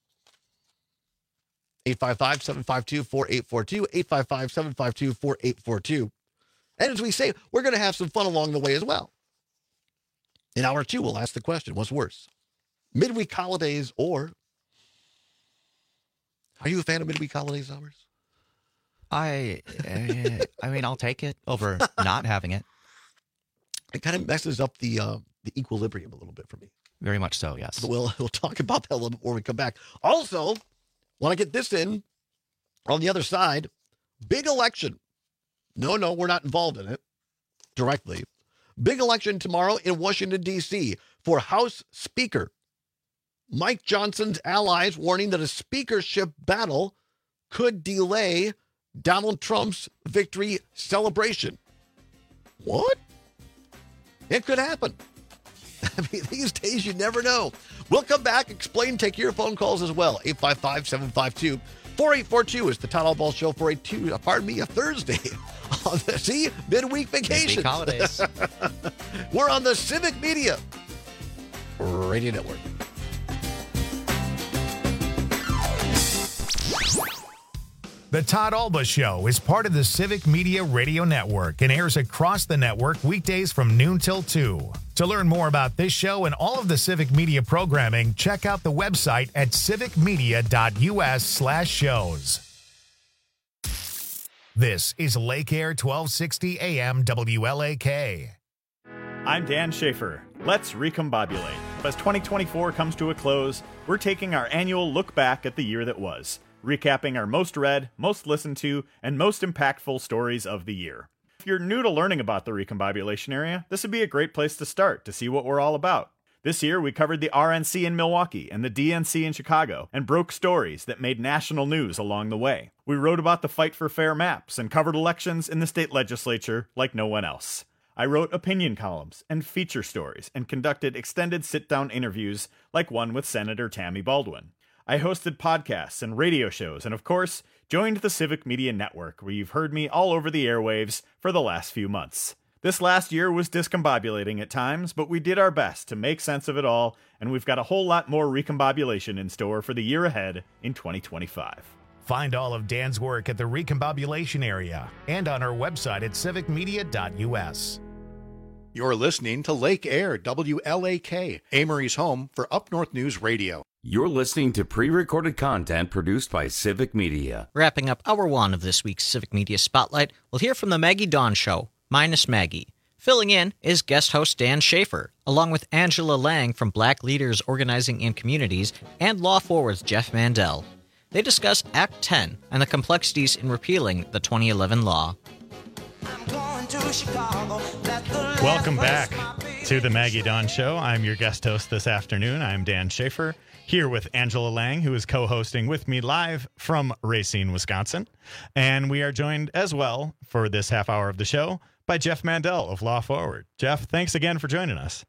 eight five five, seven five two, four eight four two, eight five five, seven five two, four eight four two. And as we say, we're going to have some fun along the way as well. In hour two, we'll ask the question, what's worse? Midweek holidays or... Are you a fan of midweek holidays hours? I, uh, I mean, I'll take it over not having it. It kind of messes up the uh, the equilibrium a little bit for me. Very much so, yes. So we'll we'll talk about that a little bit when we come back. Also, want to get this in on the other side. Big election. No, no, we're not involved in it directly. Big election tomorrow in Washington, D C for House Speaker. Mike Johnson's allies warning that a speakership battle could delay Donald Trump's victory celebration. What? It could happen. I mean, these days you never know. We'll come back, explain, take your phone calls as well. eight five five, seven five two, four eight four two is the Todd Ball Show for a two, pardon me, a Thursday on the see midweek vacation. Midweek holidays. We're on the Civic Media Radio Network. Thank you. The Todd Alba Show is part of the Civic Media Radio Network and airs across the network weekdays from noon till two. To learn more about this show and all of the Civic Media programming, check out the website at civicmedia.us slash shows. This is Lake Air twelve sixty A M W L A K. I'm Dan Schaefer. Let's recombobulate. As twenty twenty-four comes to a close, we're taking our annual look back at the year that was, recapping our most read, most listened to, and most impactful stories of the year. If you're new to learning about the recombobulation area, this would be a great place to start to see what we're all about. This year, we covered the R N C in Milwaukee and the D N C in Chicago and broke stories that made national news along the way. We wrote about the fight for fair maps and covered elections in the state legislature like no one else. I wrote opinion columns and feature stories and conducted extended sit-down interviews like one with Senator Tammy Baldwin. I hosted podcasts and radio shows and, of course, joined the Civic Media Network, where you've heard me all over the airwaves for the last few months. This last year was discombobulating at times, but we did our best to make sense of it all, and we've got a whole lot more recombobulation in store for the year ahead in twenty twenty-five. Find all of Dan's work at the recombobulation area and on our website at civic media dot U S. You're listening to Lake Air W L A K, Amory's home for Up North News Radio. You're listening to pre-recorded content produced by Civic Media. Wrapping up hour one of this week's Civic Media Spotlight, we'll hear from the Maggie Dawn Show, minus Maggie. Filling in is guest host Dan Schaefer, along with Angela Lang from Black Leaders Organizing and Communities and Law Forward's Jeff Mandel. They discuss Act ten and the complexities in repealing the twenty eleven law. Welcome back to the Maggie Dawn Show. I'm your guest host this afternoon. I'm Dan Schaefer, here with Angela Lang, who is co-hosting with me live from Racine, Wisconsin. And we are joined as well for this half hour of the show by Jeff Mandel of Law Forward. Jeff, thanks again for joining us.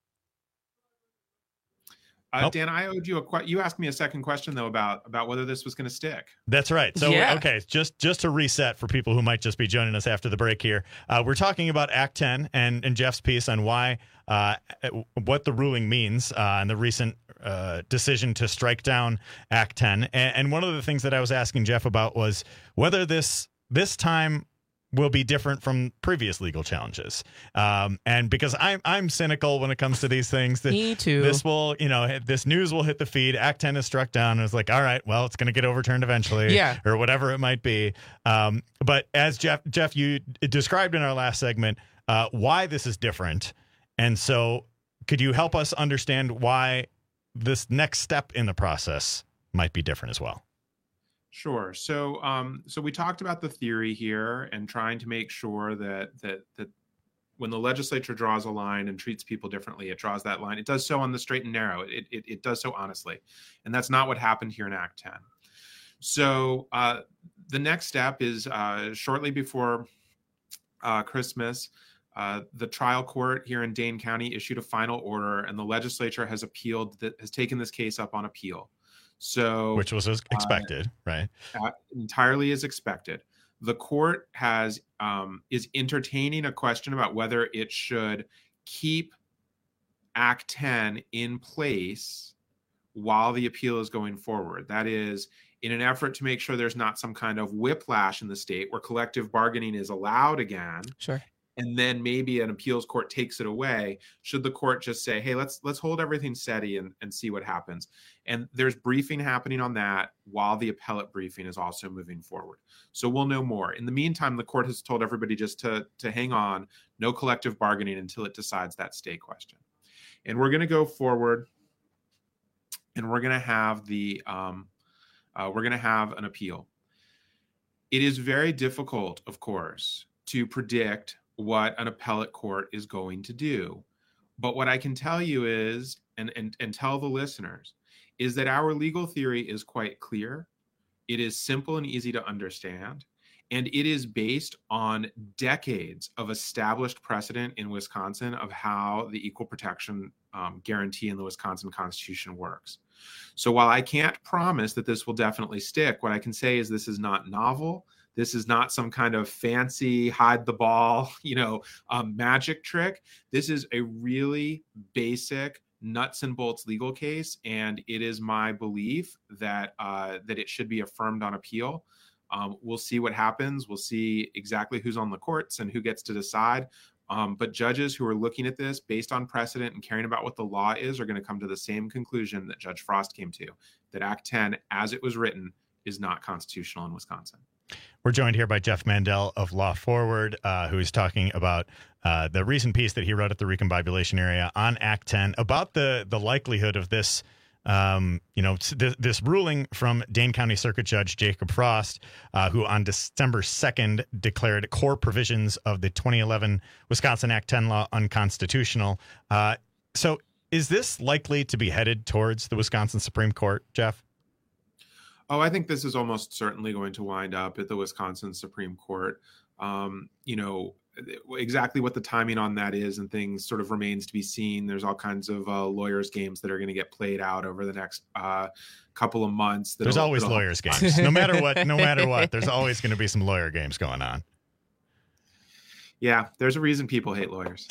Uh, Oh. Dan, I owed you a que- you asked me a second question though about about whether this was going to stick. That's right. So, Yeah. okay, just just to reset for people who might just be joining us after the break here, uh, we're talking about Act ten and, and Jeff's piece on why, uh, what the ruling means uh, and the recent uh, decision to strike down Act ten. And, and one of the things that I was asking Jeff about was whether this this time will be different from previous legal challenges. Um, and because I'm I'm cynical when it comes to these things. That Me too. This will, you know, this news will hit the feed. Act ten is struck down. And it's like, all right, well, it's going to get overturned eventually. Yeah. Or whatever it might be. Um, but as Jeff, Jeff, you described in our last segment uh, why this is different. And so could you help us understand why this next step in the process might be different as well? Sure. So, um, so we talked about the theory here and trying to make sure that that that when the legislature draws a line and treats people differently, it draws that line. It does so on the straight and narrow. It it, it does so honestly, and that's not what happened here in Act ten. So, uh, the next step is uh, shortly before uh, Christmas. Uh, the trial court here in Dane County issued a final order, and the legislature has appealed that has taken this case up on appeal. So, Which was as expected, uh, right? uh, entirely as expected. The court has um, is entertaining a question about whether it should keep Act ten in place while the appeal is going forward. That is, in an effort to make sure there's not some kind of whiplash in the state where collective bargaining is allowed again. Sure. And then maybe an appeals court takes it away. Should the court just say, hey, let's let's hold everything steady and, and see what happens? And there's briefing happening on that while the appellate briefing is also moving forward. So we'll know more. In the meantime, the court has told everybody just to, to hang on, no collective bargaining until it decides that stay question. And we're going to go forward and we're going to have the um, uh, we're going to have an appeal. It is very difficult, of course, to predict what an appellate court is going to do. But what I can tell you is, and, and, and tell the listeners, is that our legal theory is quite clear. It is simple and easy to understand. And it is based on decades of established precedent in Wisconsin of how the equal protection um, guarantee in the Wisconsin Constitution works. So while I can't promise that this will definitely stick, what I can say is this is not novel. This is not some kind of fancy hide the ball, you know, um, magic trick. This is a really basic nuts and bolts legal case, and it is my belief that uh, that it should be affirmed on appeal. Um, we'll see what happens. We'll see exactly who's on the courts and who gets to decide. Um, but judges who are looking at this based on precedent and caring about what the law is are going to come to the same conclusion that Judge Frost came to, that Act ten, as it was written, is not constitutional in Wisconsin. We're joined here by Jeff Mandel of Law Forward, uh, who is talking about uh, the recent piece that he wrote at the Recombobulation area on Act ten, about the the likelihood of this Um, you know, th- this ruling from Dane County Circuit Judge Jacob Frost, uh, who on December second declared core provisions of the twenty eleven Wisconsin Act ten law unconstitutional. Uh, so is this likely to be headed towards the Wisconsin Supreme Court, Jeff? Oh, I think this is almost certainly going to wind up at the Wisconsin Supreme Court. Um, you know, exactly what the timing on that is and things sort of remains to be seen. There's all kinds of uh, lawyers games that are going to get played out over the next uh, couple of months. There's always lawyers games. No matter what, no matter what, there's always going to be some lawyer games going on. Yeah, there's a reason people hate lawyers.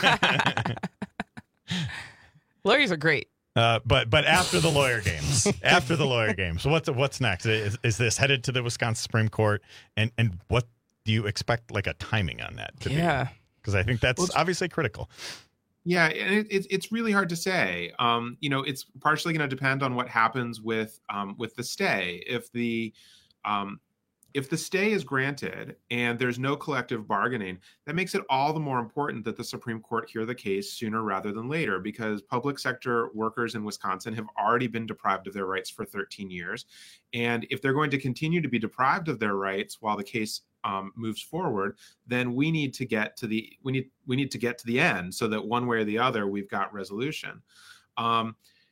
Lawyers are great. Uh, but but after the lawyer games, after the lawyer games, what's what's next? Is, is this headed to the Wisconsin Supreme Court? And and what do you expect, like a timing on that to yeah. be? Because I think that's well, obviously critical. Yeah, and it, it, it's really hard to say. Um, you know, it's partially going to depend on what happens with um, with the stay. If the um, if the stay is granted and there's no collective bargaining, that makes it all the more important that the Supreme Court hear the case sooner rather than later, because public sector workers in Wisconsin have already been deprived of their rights for thirteen years. And if they're going to continue to be deprived of their rights while the case um, moves forward, then we need to get to the we need we need to get to the end so that one way or the other we've got resolution. Um,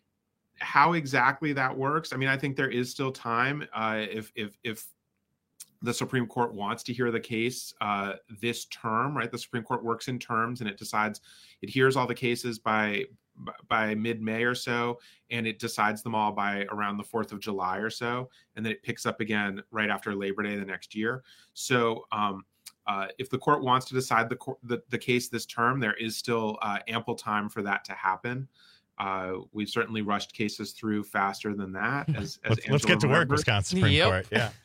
how exactly that works? I mean, I think there is still time. Uh, if if if the Supreme Court wants to hear the case uh, this term, right? The Supreme Court works in terms, and it decides, it hears all the cases by by mid-May or so, and it decides them all by around the fourth of July or so, and then it picks up again right after Labor Day the next year. So um, uh, if the court wants to decide the, the, the case this term, there is still uh, ample time for that to happen. Uh, we've certainly rushed cases through faster than that. As, as let's, let's get to work, Wisconsin Supreme yep. Court. Yeah.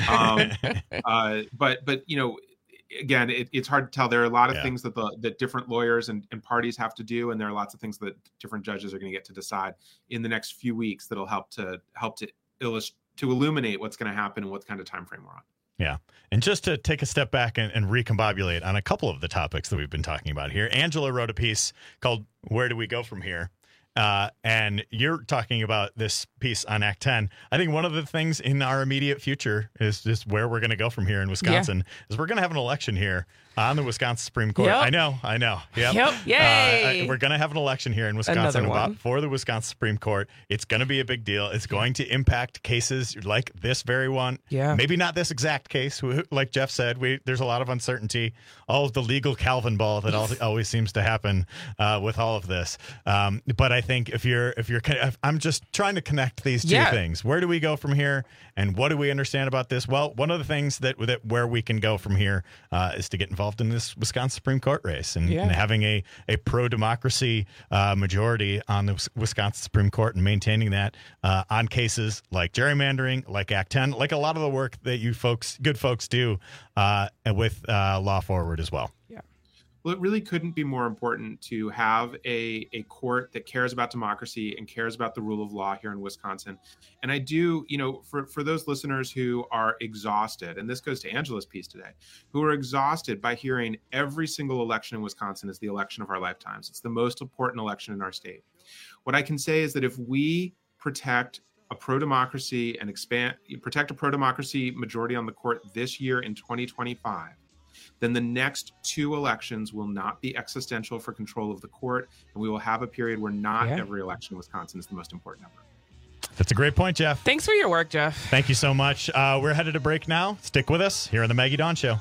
um, uh, but but you know, again, it, it's hard to tell. There are a lot of Yeah. things that the that different lawyers and, and parties have to do, and there are lots of things that different judges are going to get to decide in the next few weeks that'll help to help to illustrate to illuminate what's going to happen and what kind of time frame we're on. Yeah. And just to take a step back and, and recombobulate on a couple of the topics that we've been talking about here, Angela wrote a piece called "Where Do We Go From Here?" Uh, and you're talking about this piece on Act ten. I think one of the things in our immediate future is just where we're going to go from here in Wisconsin is we're going to have an election here on the Wisconsin Supreme Court. Yep. I know, I know. Yep. Yep. Yay. Uh, we're going to have an election here in Wisconsin Another one. about, for the Wisconsin Supreme Court. It's going to be a big deal. It's going to impact cases like this very one. Yeah. Maybe not this exact case. Like Jeff said, we there's a lot of uncertainty. All of the legal Calvin ball that always seems to happen uh, with all of this. Um, but I think if you're if you're, I'm just trying to connect these two Yeah. things. Where do we go from here, and what do we understand about this? Well, one of the things that that where we can go from here uh, is to get involved in this Wisconsin Supreme Court race and, Yeah. and having a a pro democracy uh, majority on the Wisconsin Supreme Court and maintaining that uh, on cases like gerrymandering, like Act ten, like a lot of the work that you folks, good folks, do uh, with uh, Law Forward as well. Yeah. Well, it really couldn't be more important to have a, a court that cares about democracy and cares about the rule of law here in Wisconsin. And I do, you know, for, for those listeners who are exhausted, and this goes to Angela's piece today, who are exhausted by hearing every single election in Wisconsin is the election of our lifetimes. It's the most important election in our state. What I can say is that if we protect a pro-democracy and expand, protect a pro-democracy majority on the court this year in twenty twenty-five, then the next two elections will not be existential for control of the court, and we will have a period where not Yeah. every election in Wisconsin is the most important ever. That's a great point, Jeff. Thanks for your work, Jeff. Thank you so much. Uh, we're headed to break now. Stick with us here on the Maggie Dawn Show.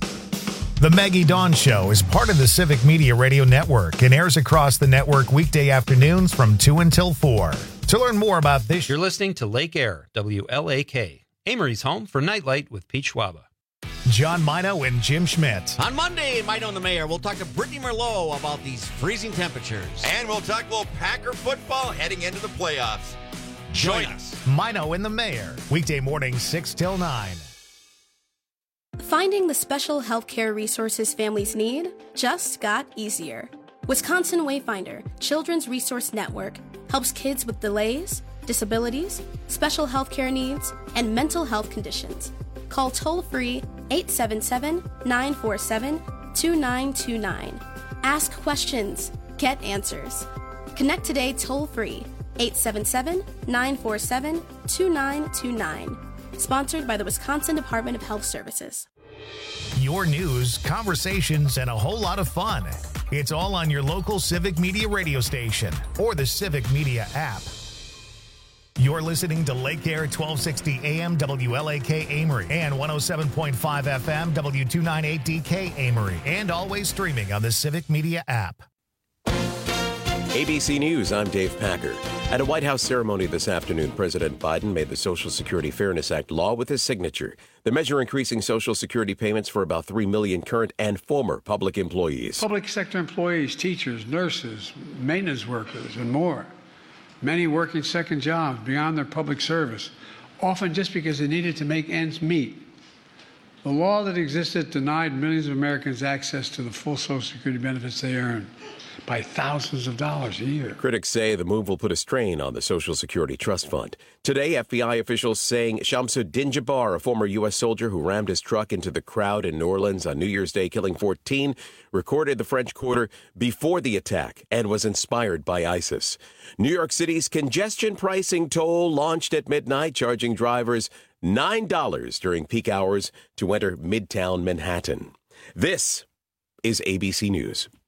The Maggie Dawn Show is part of the Civic Media Radio Network and airs across the network weekday afternoons from two until four. To learn more about this, You're listening to Lake Air, W L A K, Amory's home for Nightlight with Pete Schwaba. John Mino and Jim Schmidt. On Monday, Mino and the Mayor, we'll talk to Brittany Merlot about these freezing temperatures. And we'll talk a little Packer football heading into the playoffs. Join us. Mino and the Mayor. Weekday mornings six till nine. Finding the special healthcare resources families need just got easier. Wisconsin Wayfinder Children's Resource Network helps kids with delays, disabilities, special healthcare needs, and mental health conditions. Call toll-free eight seven seven, nine four seven, two nine two nine. Ask questions. Get answers. Connect today toll-free eight seven seven, nine four seven, two nine two nine. Sponsored by the Wisconsin Department of Health Services. Your news, conversations, and a whole lot of fun. It's all on your local Civic Media radio station or the Civic Media app. You're listening to Lake Air twelve sixty A M W L A K Amory and one oh seven point five F M W two ninety-eight D K Amory, and always streaming on the Civic Media app. A B C News, I'm Dave Packer. At a White House ceremony this afternoon, President Biden made the Social Security Fairness Act law with his signature. The measure increasing Social Security payments for about three million current and former public employees. Public sector employees, teachers, nurses, maintenance workers, and more. Many working second jobs beyond their public service, often just because they needed to make ends meet. The law that existed denied millions of Americans access to the full Social Security benefits they earn by thousands of dollars a year. Critics say the move will put a strain on the Social Security Trust Fund. Today, F B I officials saying Shamsuddin Jabbar, a former U S soldier who rammed his truck into the crowd in New Orleans on New Year's Day, killing fourteen, recorded the French Quarter before the attack and was inspired by ISIS. New York City's congestion pricing toll launched at midnight, charging drivers nine dollars during peak hours to enter Midtown Manhattan. This is A B C News.